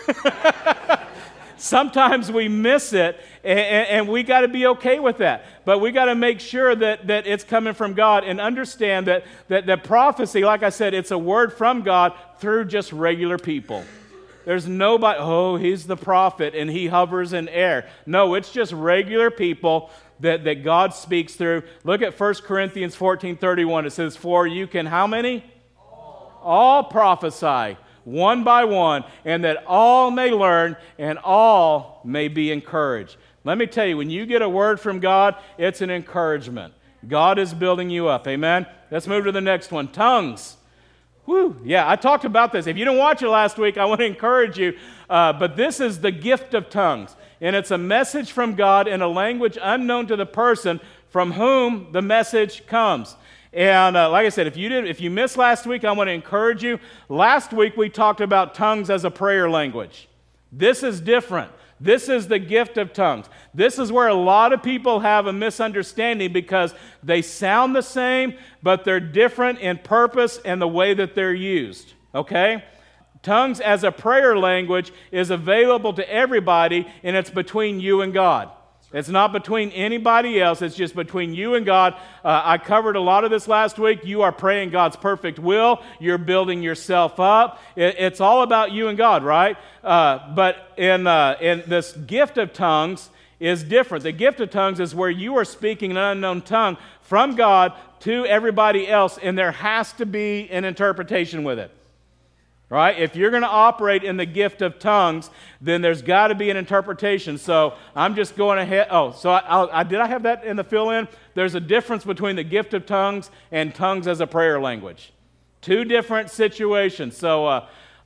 Sometimes we miss it, and, and we got to be okay with that. But we got to make sure that, that it's coming from God and understand that, that, that prophecy, like I said, it's a word from God through just regular people. There's nobody, oh, he's the prophet and he hovers in air. No, it's just regular people that, that God speaks through. Look at First Corinthians fourteen thirty-one. It says, for you can how many? All, all prophesy, one by one, and that all may learn and all may be encouraged. Let me tell you, when you get a word from God, it's an encouragement. God is building you up. Amen? Let's move to the next one. Tongues. Woo, yeah, I talked about this. If you didn't watch it last week, I want to encourage you. Uh, but this is the gift of tongues. And it's a message from God in a language unknown to the person from whom the message comes. And uh, like I said, if you did, if you missed last week, I want to encourage you. Last week, we talked about tongues as a prayer language. This is different. This is the gift of tongues. This is where a lot of people have a misunderstanding because they sound the same, but they're different in purpose and the way that they're used. Okay? Tongues as a prayer language is available to everybody, and it's between you and God. It's not between anybody else. It's just between you and God. Uh, I covered a lot of this last week. You are praying God's perfect will. You're building yourself up. It, it's all about you and God, right? Uh, but in, uh, in this gift of tongues is different. The gift of tongues is where you are speaking an unknown tongue from God to everybody else, and there has to be an interpretation with it. Right? If you're going to operate in the gift of tongues, then there's got to be an interpretation. So I'm just going ahead. Oh, so I, I, did I have that in the fill-in? There's a difference between the gift of tongues and tongues as a prayer language. Two different situations. So uh,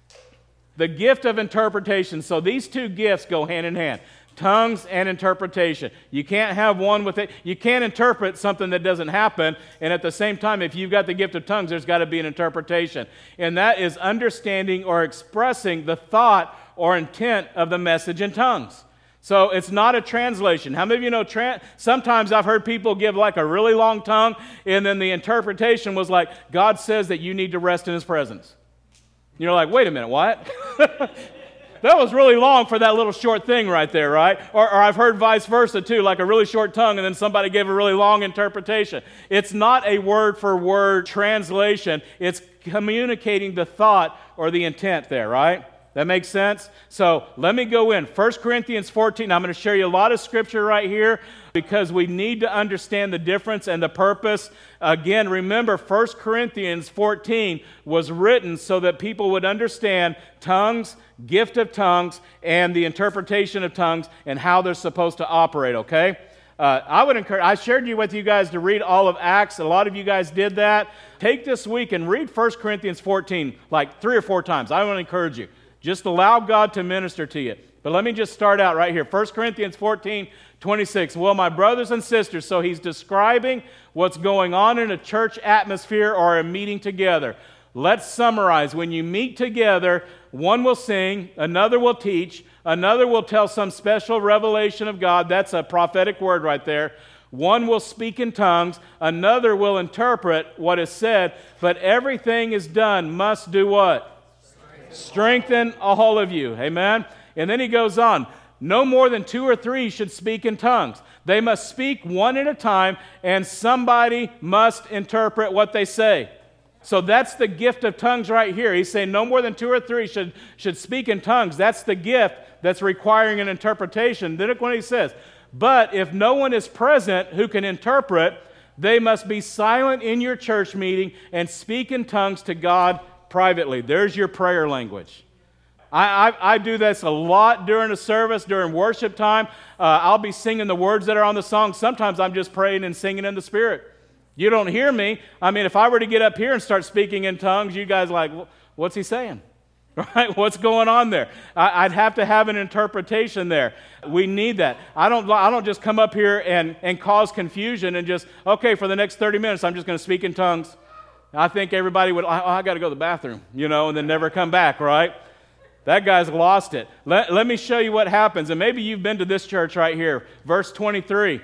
the gift of interpretation. So these two gifts go hand in hand. Tongues and interpretation. You can't have one with it. You can't interpret something that doesn't happen, and at the same time, if you've got the gift of tongues, there's got to be an interpretation. And that is understanding or expressing the thought or intent of the message in tongues. So it's not a translation. How many of you know, tra- sometimes I've heard people give like a really long tongue, and then the interpretation was like, God says that you need to rest in His presence. You're like, wait a minute, what? That was really long for that little short thing right there, right? Or, or I've heard vice versa too, like a really short tongue and then somebody gave a really long interpretation. It's not a word-for-word translation. It's communicating the thought or the intent there, right? That makes sense? So let me go in. First Corinthians fourteen. I'm going to share you a lot of scripture right here because we need to understand the difference and the purpose. Again, remember, First Corinthians fourteen was written so that people would understand tongues, gift of tongues, and the interpretation of tongues and how they're supposed to operate, okay? Uh, I would encourage, I shared you with you guys to read all of Acts. A lot of you guys did that. Take this week and read First Corinthians fourteen like three or four times. I want to encourage you. Just allow God to minister to you. But let me just start out right here. First Corinthians fourteen, twenty-six. Well, my brothers and sisters, so he's describing what's going on in a church atmosphere or a meeting together. Let's summarize. When you meet together, one will sing, another will teach, another will tell some special revelation of God. That's a prophetic word right there. One will speak in tongues, another will interpret what is said, but everything is done must do what? Strengthen all of you. Amen? And then he goes on. No more than two or three should speak in tongues. They must speak one at a time, and somebody must interpret what they say. So that's the gift of tongues right here. He's saying no more than two or three should, should speak in tongues. That's the gift that's requiring an interpretation. Then look what he says. But if no one is present who can interpret, they must be silent in your church meeting and speak in tongues to God privately. There's your prayer language. I, I, I do this a lot during a service, during worship time. Uh, I'll be singing the words that are on the song. Sometimes I'm just praying and singing in the Spirit. You don't hear me. I mean, if I were to get up here and start speaking in tongues, you guys are like, what's he saying? Right? What's going on there? I, I'd have to have an interpretation there. We need that. I don't, I don't just come up here and, and cause confusion and just, okay, for the next thirty minutes, I'm just going to speak in tongues. I think everybody would, oh, I got to go to the bathroom, you know, and then never come back, right? That guy's lost it. Let, let me show you what happens. And maybe you've been to this church right here. Verse twenty-three.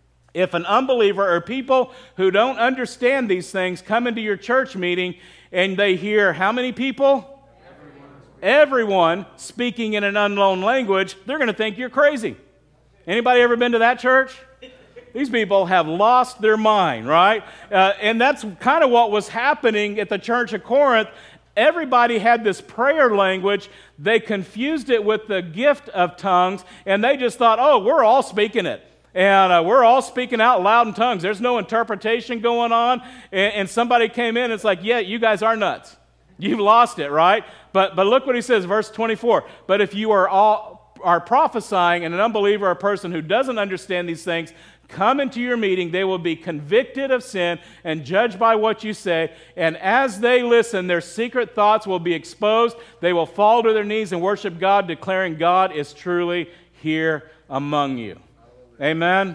If an unbeliever or people who don't understand these things come into your church meeting and they hear how many people? Everyone, Everyone speaking in an unknown language, they're going to think you're crazy. Anybody ever been to that church? These people have lost their mind, right? Uh, and that's kind of what was happening at the church of Corinth. Everybody had this prayer language. They confused it with the gift of tongues, and they just thought, oh, we're all speaking it. And uh, we're all speaking out loud in tongues. There's no interpretation going on. And, and somebody came in and it's like, yeah, you guys are nuts. You've lost it, right? But but look what he says, verse twenty-four. But if you are all are prophesying and an unbeliever or a person who doesn't understand these things come into your meeting, they will be convicted of sin and judged by what you say. And as they listen, their secret thoughts will be exposed. They will fall to their knees and worship God, declaring God is truly here among you. Amen?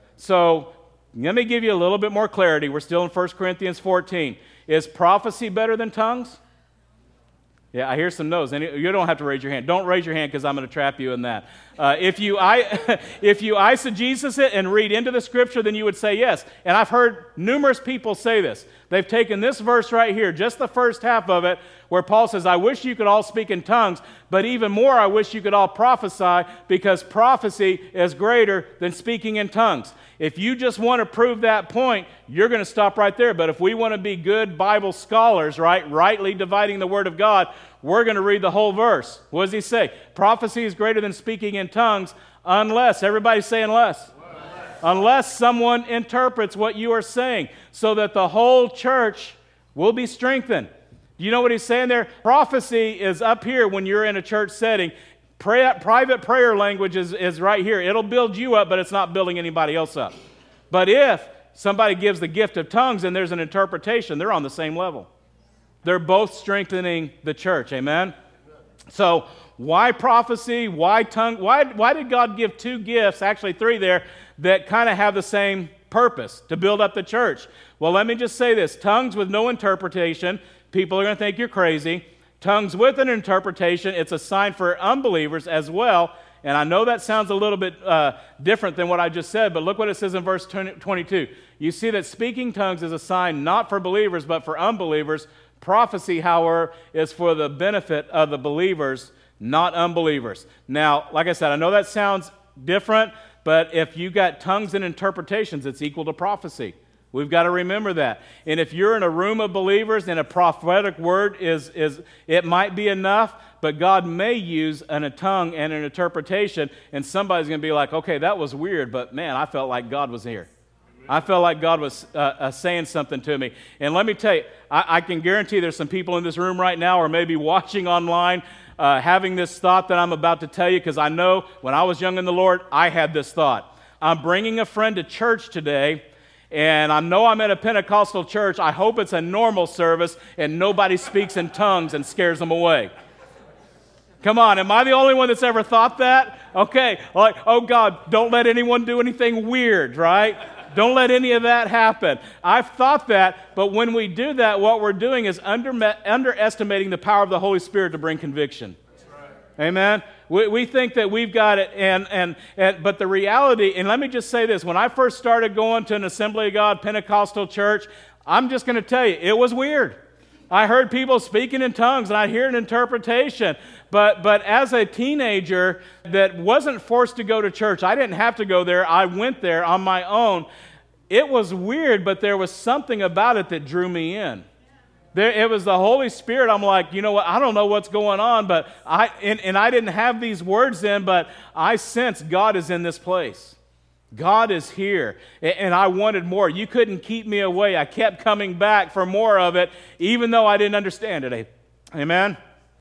So, let me give you a little bit more clarity. We're still in First Corinthians fourteen. Is prophecy better than tongues? Yeah, I hear some no's. And you don't have to raise your hand. Don't raise your hand because I'm going to trap you in that. Uh, if you I, if you eisegesis it and read into the Scripture, then you would say yes. And I've heard numerous people say this. They've taken this verse right here, just the first half of it, where Paul says, I wish you could all speak in tongues, but even more, I wish you could all prophesy, because prophecy is greater than speaking in tongues. If you just want to prove that point, you're going to stop right there. But if we want to be good Bible scholars, right, rightly dividing the Word of God, we're going to read the whole verse. What does he say? Prophecy is greater than speaking in tongues, unless, everybody say unless. Unless, unless someone interprets what you are saying, so that the whole church will be strengthened. Do you know what he's saying there? Prophecy is up here when you're in a church setting. Pray, private prayer language is, is right here. It'll build you up, but it's not building anybody else up. But if somebody gives the gift of tongues and there's an interpretation, they're on the same level. They're both strengthening the church. Amen? So why prophecy? Why tongue? Why, why did God give two gifts, actually three there, that kind of have the same purpose, to build up the church? Well, let me just say this. Tongues with no interpretation, people are going to think you're crazy. Tongues with an interpretation, it's a sign for unbelievers as well. And I know that sounds a little bit uh, different than what I just said, but look what it says in verse twenty-two. You see that speaking tongues is a sign not for believers, but for unbelievers. Prophecy, however, is for the benefit of the believers, not unbelievers. Now, like I said, I know that sounds different, but if you got tongues and interpretations, it's equal to prophecy. We've got to remember that. And if you're in a room of believers and a prophetic word is, is it might be enough, but God may use an, a tongue and an interpretation, and somebody's going to be like, okay, that was weird, but man, I felt like God was here. I felt like God was uh, uh, saying something to me. And let me tell you, I, I can guarantee there's some people in this room right now or maybe watching online uh, having this thought that I'm about to tell you, because I know when I was young in the Lord, I had this thought. I'm bringing a friend to church today, and I know I'm at a Pentecostal church. I hope it's a normal service and nobody speaks in tongues and scares them away. Come on, am I the only one that's ever thought that? Okay, like, oh God, don't let anyone do anything weird, right? Don't let any of that happen. I've thought that, but when we do that, what we're doing is under, underestimating the power of the Holy Spirit to bring conviction. That's right. Amen? We, we think that we've got it, and, and, and but the reality, and let me just say this, when I first started going to an Assembly of God Pentecostal church, I'm just going to tell you, it was weird. I heard people speaking in tongues, and I'd hear an interpretation. But but as a teenager that wasn't forced to go to church, I didn't have to go there. I went there on my own. It was weird, but there was something about it that drew me in. There, it was the Holy Spirit. I'm like, you know what? I don't know what's going on, but I and, and I didn't have these words in, but I sense God is in this place. God is here, and I wanted more. You couldn't keep me away. I kept coming back for more of it, even though I didn't understand it. Amen?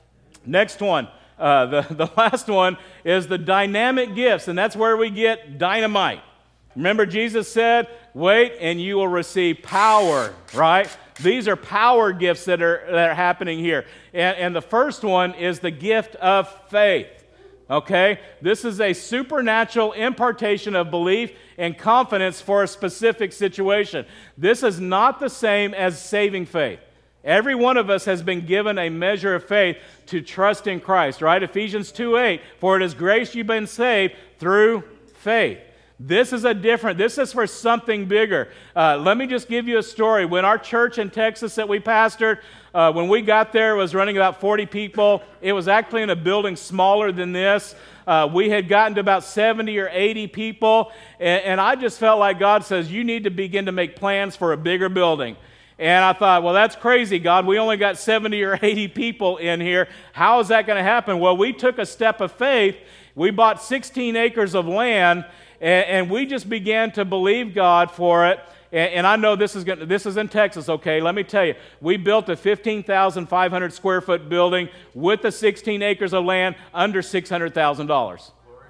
Next one, uh, the, the last one is the dynamic gifts, and that's where we get dynamite. Remember, Jesus said, wait, and you will receive power, right? These are power gifts that are, that are happening here. And, and the first one is the gift of faith. Okay? This is a supernatural impartation of belief and confidence for a specific situation. This is not the same as saving faith. Every one of us has been given a measure of faith to trust in Christ, right? Ephesians two eight, for it is grace you've been saved through faith. This is a different, this is for something bigger. Uh, let me just give you a story. When our church in Texas that we pastored, uh, when we got there, it was running about forty people. It was actually in a building smaller than this. Uh, we had gotten to about seventy or eighty people, and, and I just felt like God says, you need to begin to make plans for a bigger building. And I thought, well, that's crazy, God. We only got seventy or eighty people in here. How is that going to happen? Well, we took a step of faith. We bought sixteen acres of land, and, and we just began to believe God for it. And, and I know this is going to, this is in Texas, okay? Let me tell you, we built a fifteen thousand five hundred square foot building with the sixteen acres of land under six hundred thousand dollars.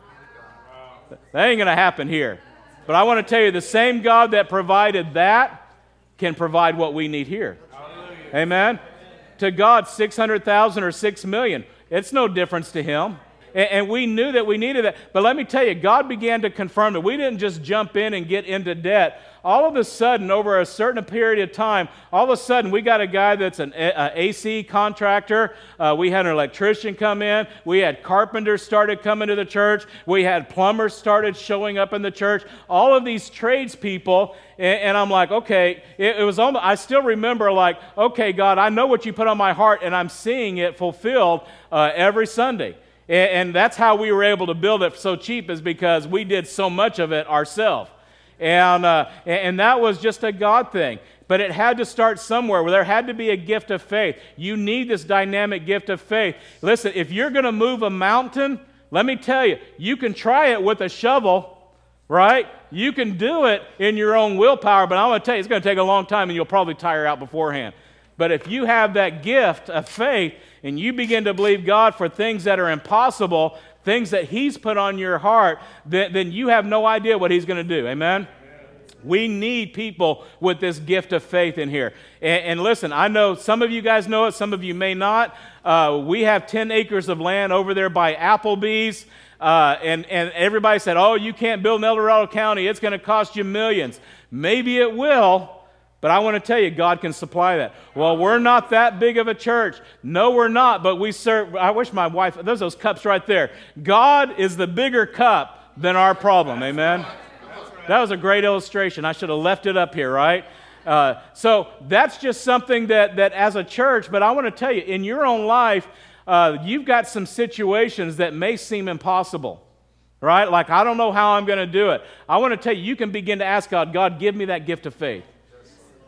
That ain't going to happen here. But I want to tell you, the same God that provided that can provide what we need here. Hallelujah. Amen? To God, six hundred thousand or six million, it's no difference to Him. And, and we knew that we needed that. But let me tell you, God began to confirm that we didn't just jump in and get into debt. All of a sudden, over a certain period of time, all of a sudden, we got a guy that's an a- A C contractor. Uh, we had an electrician come in. We had carpenters started coming to the church. We had plumbers started showing up in the church. All of these tradespeople, and, and I'm like, okay, it, it was almost, I still remember like, okay, God, I know what you put on my heart, and I'm seeing it fulfilled uh, every Sunday. And, and that's how we were able to build it so cheap, is because we did so much of it ourselves. And, uh, and that was just a God thing. But it had to start somewhere, where there had to be a gift of faith. You need this dynamic gift of faith. Listen, if you're going to move a mountain, let me tell you, you can try it with a shovel, right? You can do it in your own willpower, but I'm going to tell you, it's going to take a long time, and you'll probably tire out beforehand. But if you have that gift of faith, and you begin to believe God for things that are impossible, things that He's put on your heart, then, then you have no idea what He's going to do. Amen? We need people with this gift of faith in here. And, and listen, I know some of you guys know it, some of you may not. Uh, we have ten acres of land over there by Applebee's. Uh, and, and everybody said, oh, you can't build in El Dorado County. It's going to cost you millions. Maybe it will. But I want to tell you, God can supply that. Well, we're not that big of a church. No, we're not, but we serve. I wish my wife, there's those cups right there. God is the bigger cup than our problem, amen? That was a great illustration. I should have left it up here, right? Uh, so that's just something that, that as a church, but I want to tell you, in your own life, uh, you've got some situations that may seem impossible, right? Like, I don't know how I'm going to do it. I want to tell you, you can begin to ask God, God, give me that gift of faith.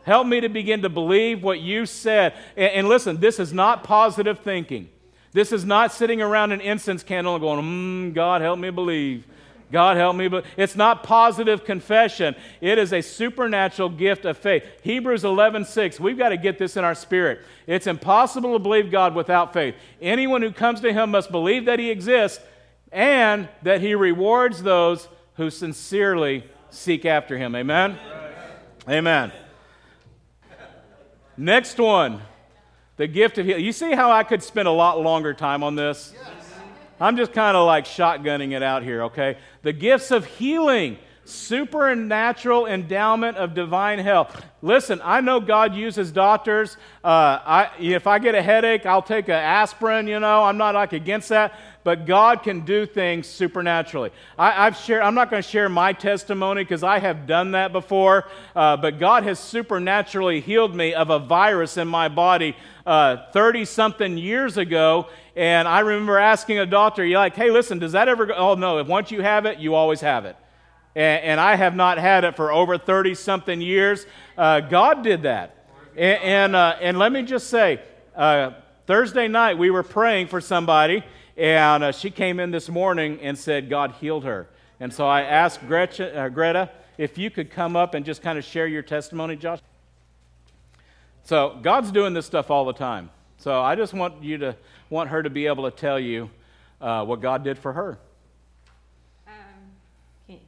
Help me to begin to believe what you said. And, and listen, this is not positive thinking. This is not sitting around an incense candle and going, mm, God, help me believe. God, help me. Be-. It's not positive confession. It is a supernatural gift of faith. Hebrews eleven six, we've got to get this in our spirit. It's impossible to believe God without faith. Anyone who comes to him must believe that he exists and that he rewards those who sincerely seek after him. Amen? Right. Amen. Next one, the gift of healing. You see how I could spend a lot longer time on this? Yes. I'm just kind of like shotgunning it out here, okay? The gifts of healing, supernatural endowment of divine health. Listen, I know God uses doctors. Uh, I, if I get a headache, I'll take an aspirin, you know. I'm not like against that. But God can do things supernaturally. I, I've shared. I'm not going to share my testimony because I have done that before. Uh, but God has supernaturally healed me of a virus in my body thirty-something years ago. And I remember asking a doctor, "You're like, hey, listen, does that ever go?" Oh, no. If once you have it, you always have it. And, and I have not had it for over thirty-something years. Uh, God did that. And and, uh, and let me just say, uh, Thursday night we were praying for somebody. And uh, she came in this morning and said God healed her. And so I asked Gretchen, uh, Greta if you could come up and just kind of share your testimony, Josh. So God's doing this stuff all the time. So I just want you to want her to be able to tell you uh, what God did for her. Um, okay.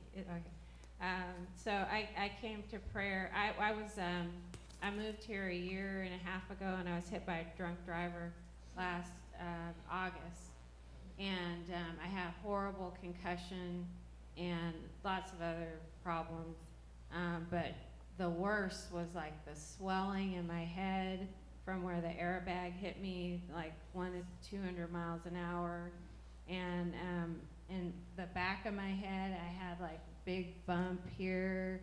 Um, so I, I came to prayer. I, I was um, I moved here a year and a half ago, and I was hit by a drunk driver last uh, August. And um, I had horrible concussion and lots of other problems. Um, but the worst was like the swelling in my head from where the airbag hit me, like one to two hundred miles an hour. And um, in the back of my head, I had like big bump here,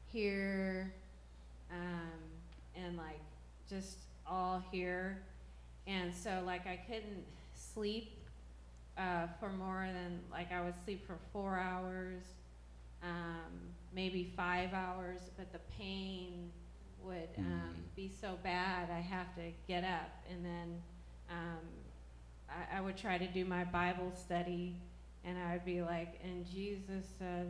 here, um, and like just all here. And so like I couldn't sleep Uh, for more than, like I would sleep for four hours, um, maybe five hours, but the pain would um, be so bad I have to get up. And then um, I, I would try to do my Bible study, and I would be like, and Jesus says,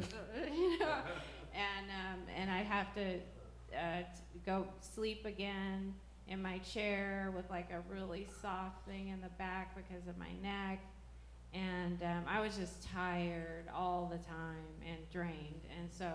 you know, and, um, and I'd have to uh, t- go sleep again in my chair with like a really soft thing in the back because of my neck. And um, I was just tired all the time and drained. And so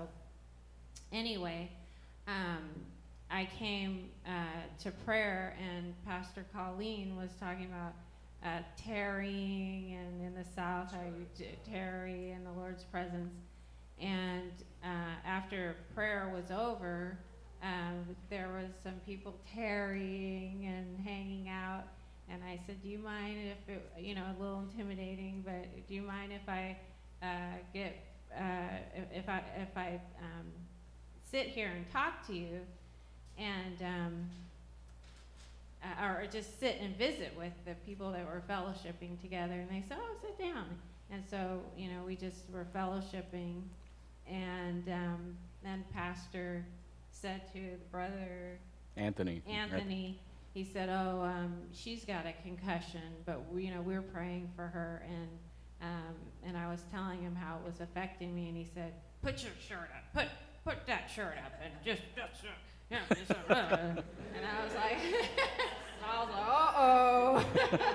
anyway, um, I came uh, to prayer, and Pastor Colleen was talking about uh, tarrying, and in the South how you t- tarry in the Lord's presence. And uh, after prayer was over, Um, there was some people tarrying and hanging out, and I said, do you mind if it, you know, a little intimidating, but do you mind if I uh, get, uh, if, if I, if I um, sit here and talk to you, and, um, uh, or just sit and visit with the people that were fellowshipping together? And they said, oh, sit down. And so, you know, we just were fellowshipping, and um, then Pastor said to the brother Anthony. Anthony, he said, "Oh, um, she's got a concussion, but we, you know, we're praying for her." And um, and I was telling him how it was affecting me, and he said, "Put your shirt up. Put put that shirt up, and just just uh, yeah." Just, uh, uh. And I was like, I was like, "Uh oh,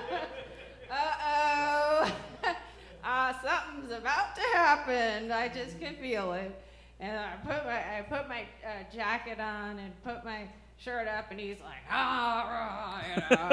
uh oh, uh, something's about to happen." I just could feel it. And I put my I put my uh, jacket on and put my shirt up, and he's like, ah, you know.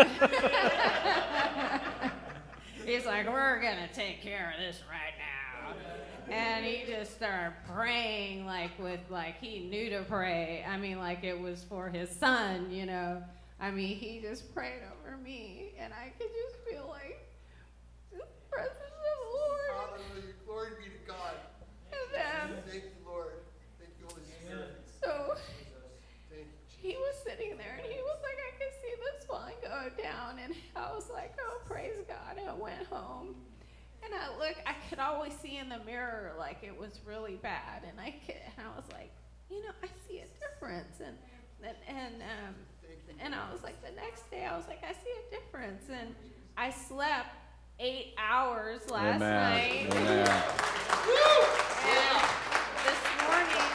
He's like, we're gonna take care of this right now. And he just started praying, like with like he knew to pray. I mean, like it was for his son, you know. I mean, he just prayed over me, and I could just feel like the presence of the Lord. Hallelujah, glory be to God. And then, thank you, Lord. Thank you, Holy Spirit. So Thank you, he was sitting there, and he was like, I could see the swelling go down, and I was like, oh, praise God. And I went home, and I looked, I could always see in the mirror like it was really bad, and I could, and I was like, you know, I see a difference. And then And um, and I was like, the next day, I was like, I see a difference. And I slept eight hours last Amen. night. Amen. And this morning,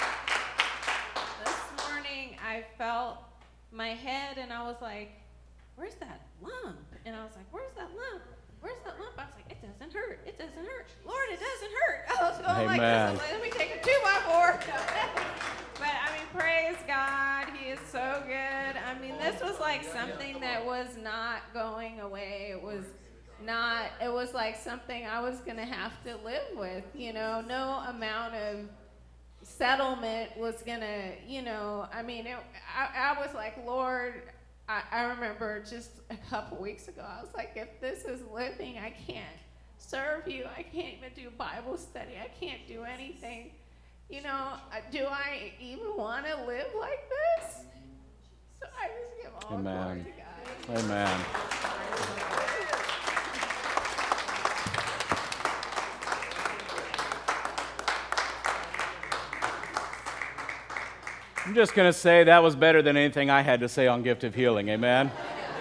this morning, I felt my head, and I was like, where's that lump? And I was like, where's that lump? Where's that lump? I was like, it doesn't hurt. It doesn't hurt. Lord, it doesn't hurt. I was going like this. I was like, let me take a two by four. But I mean, praise God. He is so good. I mean, this was like something that was not going away. It was not, it was like something I was going to have to live with. You know, no amount of settlement was going to, you know, I mean, it, I, I was like, Lord, I, I remember just a couple weeks ago, I was like, if this is living, I can't serve you. I can't even do Bible study. I can't do anything. You know, do I even want to live like this? So I just give all Amen. glory to God. Amen. I'm just going to say that was better than anything I had to say on Gift of Healing. Amen.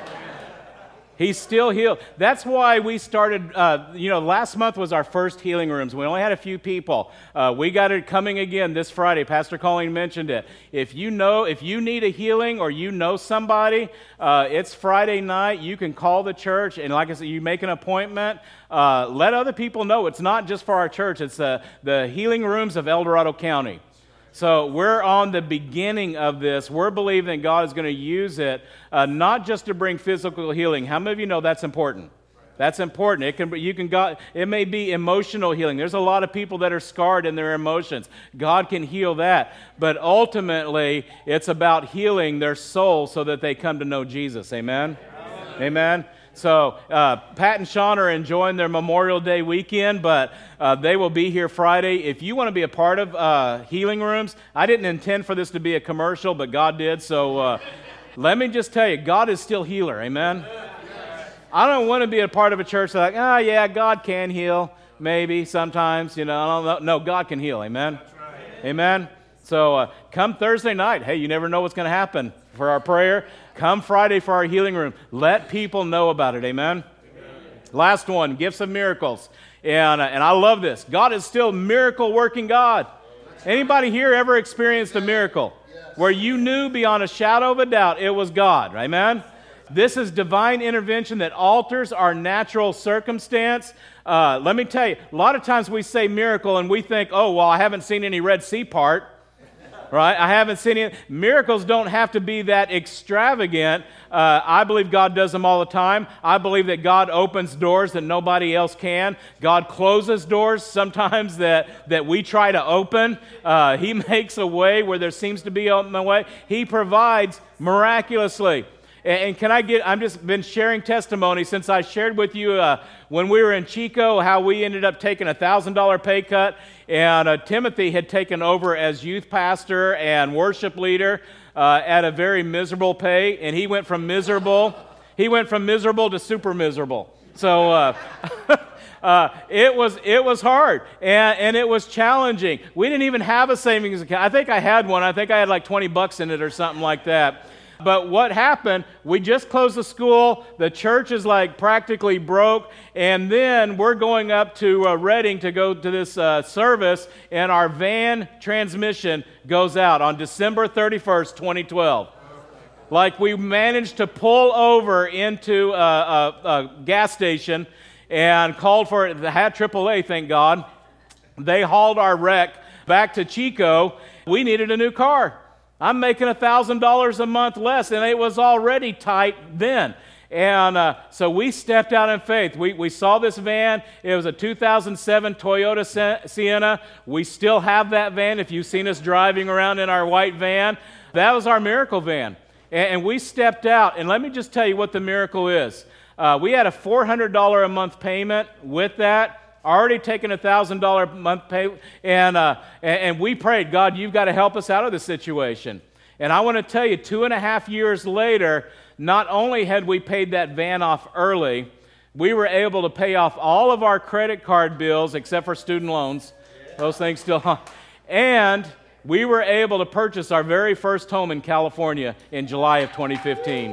He's still healed. That's why we started, uh, you know, last month was our first healing rooms. We only had a few people. Uh, we got it coming again this Friday. Pastor Colleen mentioned it. If you know, if you need a healing or you know somebody, uh, it's Friday night. You can call the church, and like I said, you make an appointment. Uh, let other people know. It's not just for our church. It's uh, the healing rooms of El Dorado County. So we're on the beginning of this. We're believing that God is going to use it, uh, not just to bring physical healing. How many of you know that's important? That's important. It can. You can. God. It may be emotional healing. There's a lot of people that are scarred in their emotions. God can heal that, but ultimately, it's about healing their soul so that they come to know Jesus. Amen. Amen. Amen. So uh, Pat and Sean are enjoying their Memorial Day weekend, but uh, they will be here Friday. If you want to be a part of uh, Healing Rooms, I didn't intend for this to be a commercial, but God did. So uh, let me just tell you, God is still healer. Amen? I don't want to be a part of a church that's like, oh, yeah, God can heal. Maybe sometimes, you know. I don't know. No, God can heal. Amen? Amen? So uh, come Thursday night. Hey, you never know what's going to happen for our prayer. Come Friday for our healing room. Let people know about it. Amen? Amen. Last one, gifts of miracles. And, uh, and I love this. God is still miracle-working God. Anybody here ever experienced a miracle where you knew beyond a shadow of a doubt it was God? Amen? This is divine intervention that alters our natural circumstance. Uh, let me tell you, a lot of times we say miracle and we think, oh, well, I haven't seen any Red Sea part. Right? I haven't seen any. Miracles don't have to be that extravagant. Uh, I believe God does them all the time. I believe that God opens doors that nobody else can. God closes doors sometimes that, that we try to open. Uh, he makes a way where there seems to be a way. He provides miraculously. And can I get, I've just been sharing testimony since I shared with you uh, when we were in Chico how we ended up taking a one thousand dollars pay cut, and uh, Timothy had taken over as youth pastor and worship leader uh, at a very miserable pay, and he went from miserable, he went from miserable to super miserable. So uh, uh, it was it was hard, and, and it was challenging. We didn't even have a savings account. I think I had one. I think I had like twenty bucks in it or something like that. But what happened, we just closed the school, the church is like practically broke, and then we're going up to uh, Redding to go to this uh, service, and our van transmission goes out on December thirty-first, twenty twelve. Like we managed to pull over into a, a, a gas station and called for it. They had triple A, thank God. They hauled our wreck back to Chico. We needed a new car. I'm making one thousand dollars a month less, and it was already tight then. And uh, so we stepped out in faith. We, we saw this van. It was a two thousand seven Toyota Sienna. We still have that van if you've seen us driving around in our white van. That was our miracle van. And, and we stepped out, and let me just tell you what the miracle is. Uh, we had a four hundred dollars a month payment with that. Already taken a one thousand dollars a month pay, and, uh, and and we prayed, God, you've got to help us out of this situation. And I want to tell you, two and a half years later, not only had we paid that van off early, we were able to pay off all of our credit card bills except for student loans. Those things still, and We were able to purchase our very first home in California in July of twenty fifteen.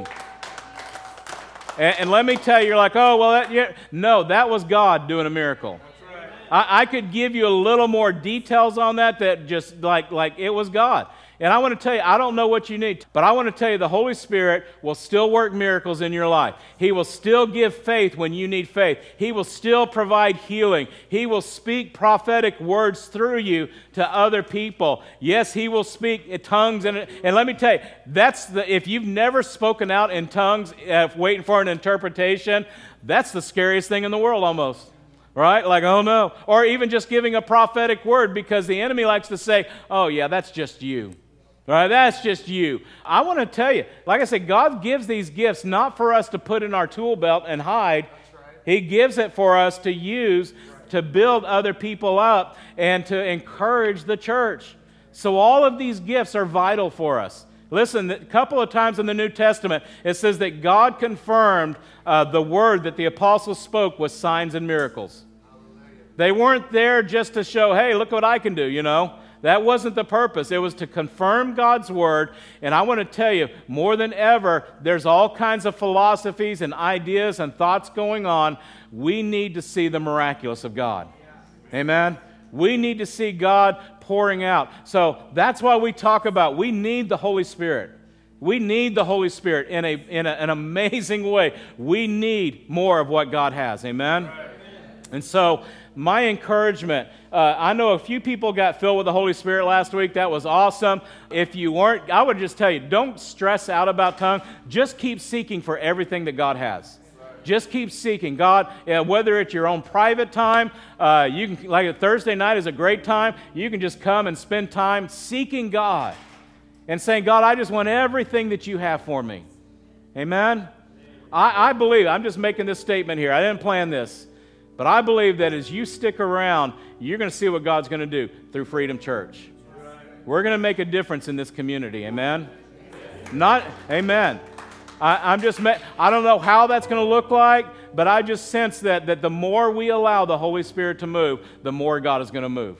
And, and let me tell you, you're like, oh, well, that, yeah. No, that was God doing a miracle. I, I could give you a little more details on that, that just like, like it was God. And I want to tell you, I don't know what you need, but I want to tell you the Holy Spirit will still work miracles in your life. He will still give faith when you need faith. He will still provide healing. He will speak prophetic words through you to other people. Yes, He will speak in tongues. And, and let me tell you, that's the, if you've never spoken out in tongues, uh, waiting for an interpretation, that's the scariest thing in the world almost. Right? Like, oh no. Or even just giving a prophetic word, because the enemy likes to say, oh yeah, that's just you. Right? That's just you. I want to tell you, like I said, God gives these gifts not for us to put in our tool belt and hide. Right. He gives it for us to use right. to build other people up and to encourage the church. So all of these gifts are vital for us. Listen, a couple of times in the New Testament, it says that God confirmed uh, the word that the apostles spoke with signs and miracles. They weren't there just to show, hey, look what I can do, you know. That wasn't the purpose. It was to confirm God's word. And I want to tell you, more than ever, there's all kinds of philosophies and ideas and thoughts going on. We need to see the miraculous of God. Amen? We need to see God pouring out. So that's why we talk about we need the Holy Spirit. We need the Holy Spirit in, a, in a, an amazing way. We need more of what God has. Amen? And so my encouragement, uh, I know a few people got filled with the Holy Spirit last week. That was awesome. If you weren't, I would just tell you, don't stress out about tongue. Just keep seeking for everything that God has. Just keep seeking. God, uh, whether it's your own private time, uh, you can, like a Thursday night is a great time. You can just come and spend time seeking God and saying, God, I just want everything that you have for me. Amen? I, I believe, I'm just making this statement here. I didn't plan this. But I believe that as you stick around, you're going to see what God's going to do through Freedom Church. We're going to make a difference in this community. Amen? Not, amen. I, I'm just, I don't know how that's going to look like, but I just sense that, that the more we allow the Holy Spirit to move, the more God is going to move.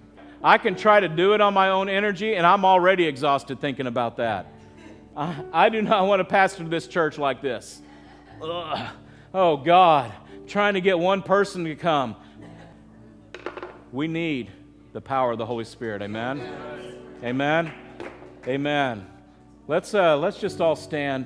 I can try to do it on my own energy, and I'm already exhausted thinking about that. I, I do not want to pastor this church like this. Ugh. Oh, God. Trying to get one person to come. We need the power of the Holy Spirit. Amen? Amen? Amen. Let's, uh, let's just all stand.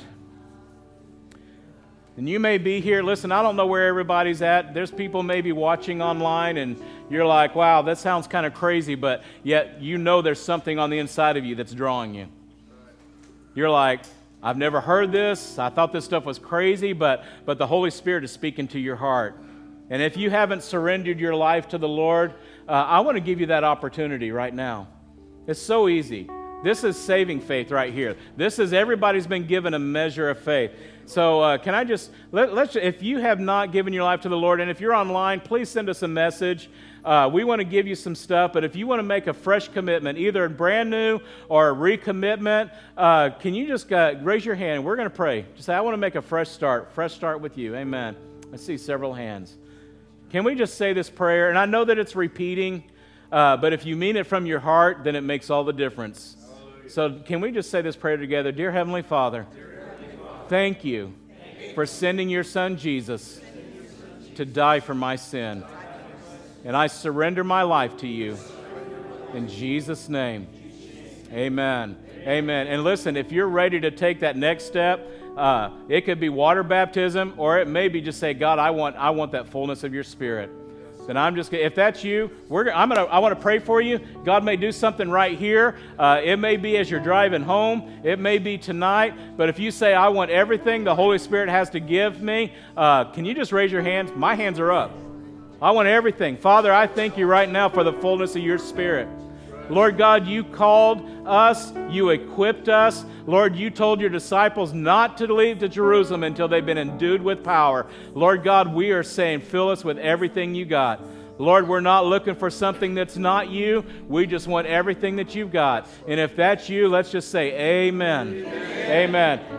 And you may be here. Listen, I don't know where everybody's at. There's people maybe watching online, and you're like, wow, that sounds kind of crazy, but yet you know there's something on the inside of you that's drawing you. You're like, I've never heard this. I thought this stuff was crazy, but, but the Holy Spirit is speaking to your heart. And if you haven't surrendered your life to the Lord, uh, I want to give you that opportunity right now. It's so easy. This is saving faith right here. This is everybody's been given a measure of faith. So uh, can I just, let, let's, if you have not given your life to the Lord, and if you're online, please send us a message. Uh, we want to give you some stuff, but if you want to make a fresh commitment, either a brand new or a recommitment, uh, can you just uh, raise your hand? We're going to pray. Just say, I want to make a fresh start. Fresh start with you. Amen. I see several hands. Can we just say this prayer? And I know that it's repeating, uh, but if you mean it from your heart, then it makes all the difference. Hallelujah. So can we just say this prayer together? Dear Heavenly Father, Dear Heavenly Father thank you thank for sending your Son Jesus to die for my sin. And I surrender my life to you. In Jesus' name. Amen. Amen. And listen, if you're ready to take that next step, uh, it could be water baptism, or it may be just say, God, I want I want that fullness of your Spirit. Then I'm just if that's you, we're I'm gonna I want to pray for you. God may do something right here. Uh, it may be as you're driving home. It may be tonight. But if you say, I want everything the Holy Spirit has to give me, uh, can you just raise your hands? My hands are up. I want everything. Father, I thank you right now for the fullness of your Spirit. Lord God, you called us, you equipped us. Lord, you told your disciples not to leave to Jerusalem until they've been endued with power. Lord God, we are saying, fill us with everything you got. Lord, we're not looking for something that's not you. We just want everything that you've got. And if that's you, let's just say amen. Amen. Amen.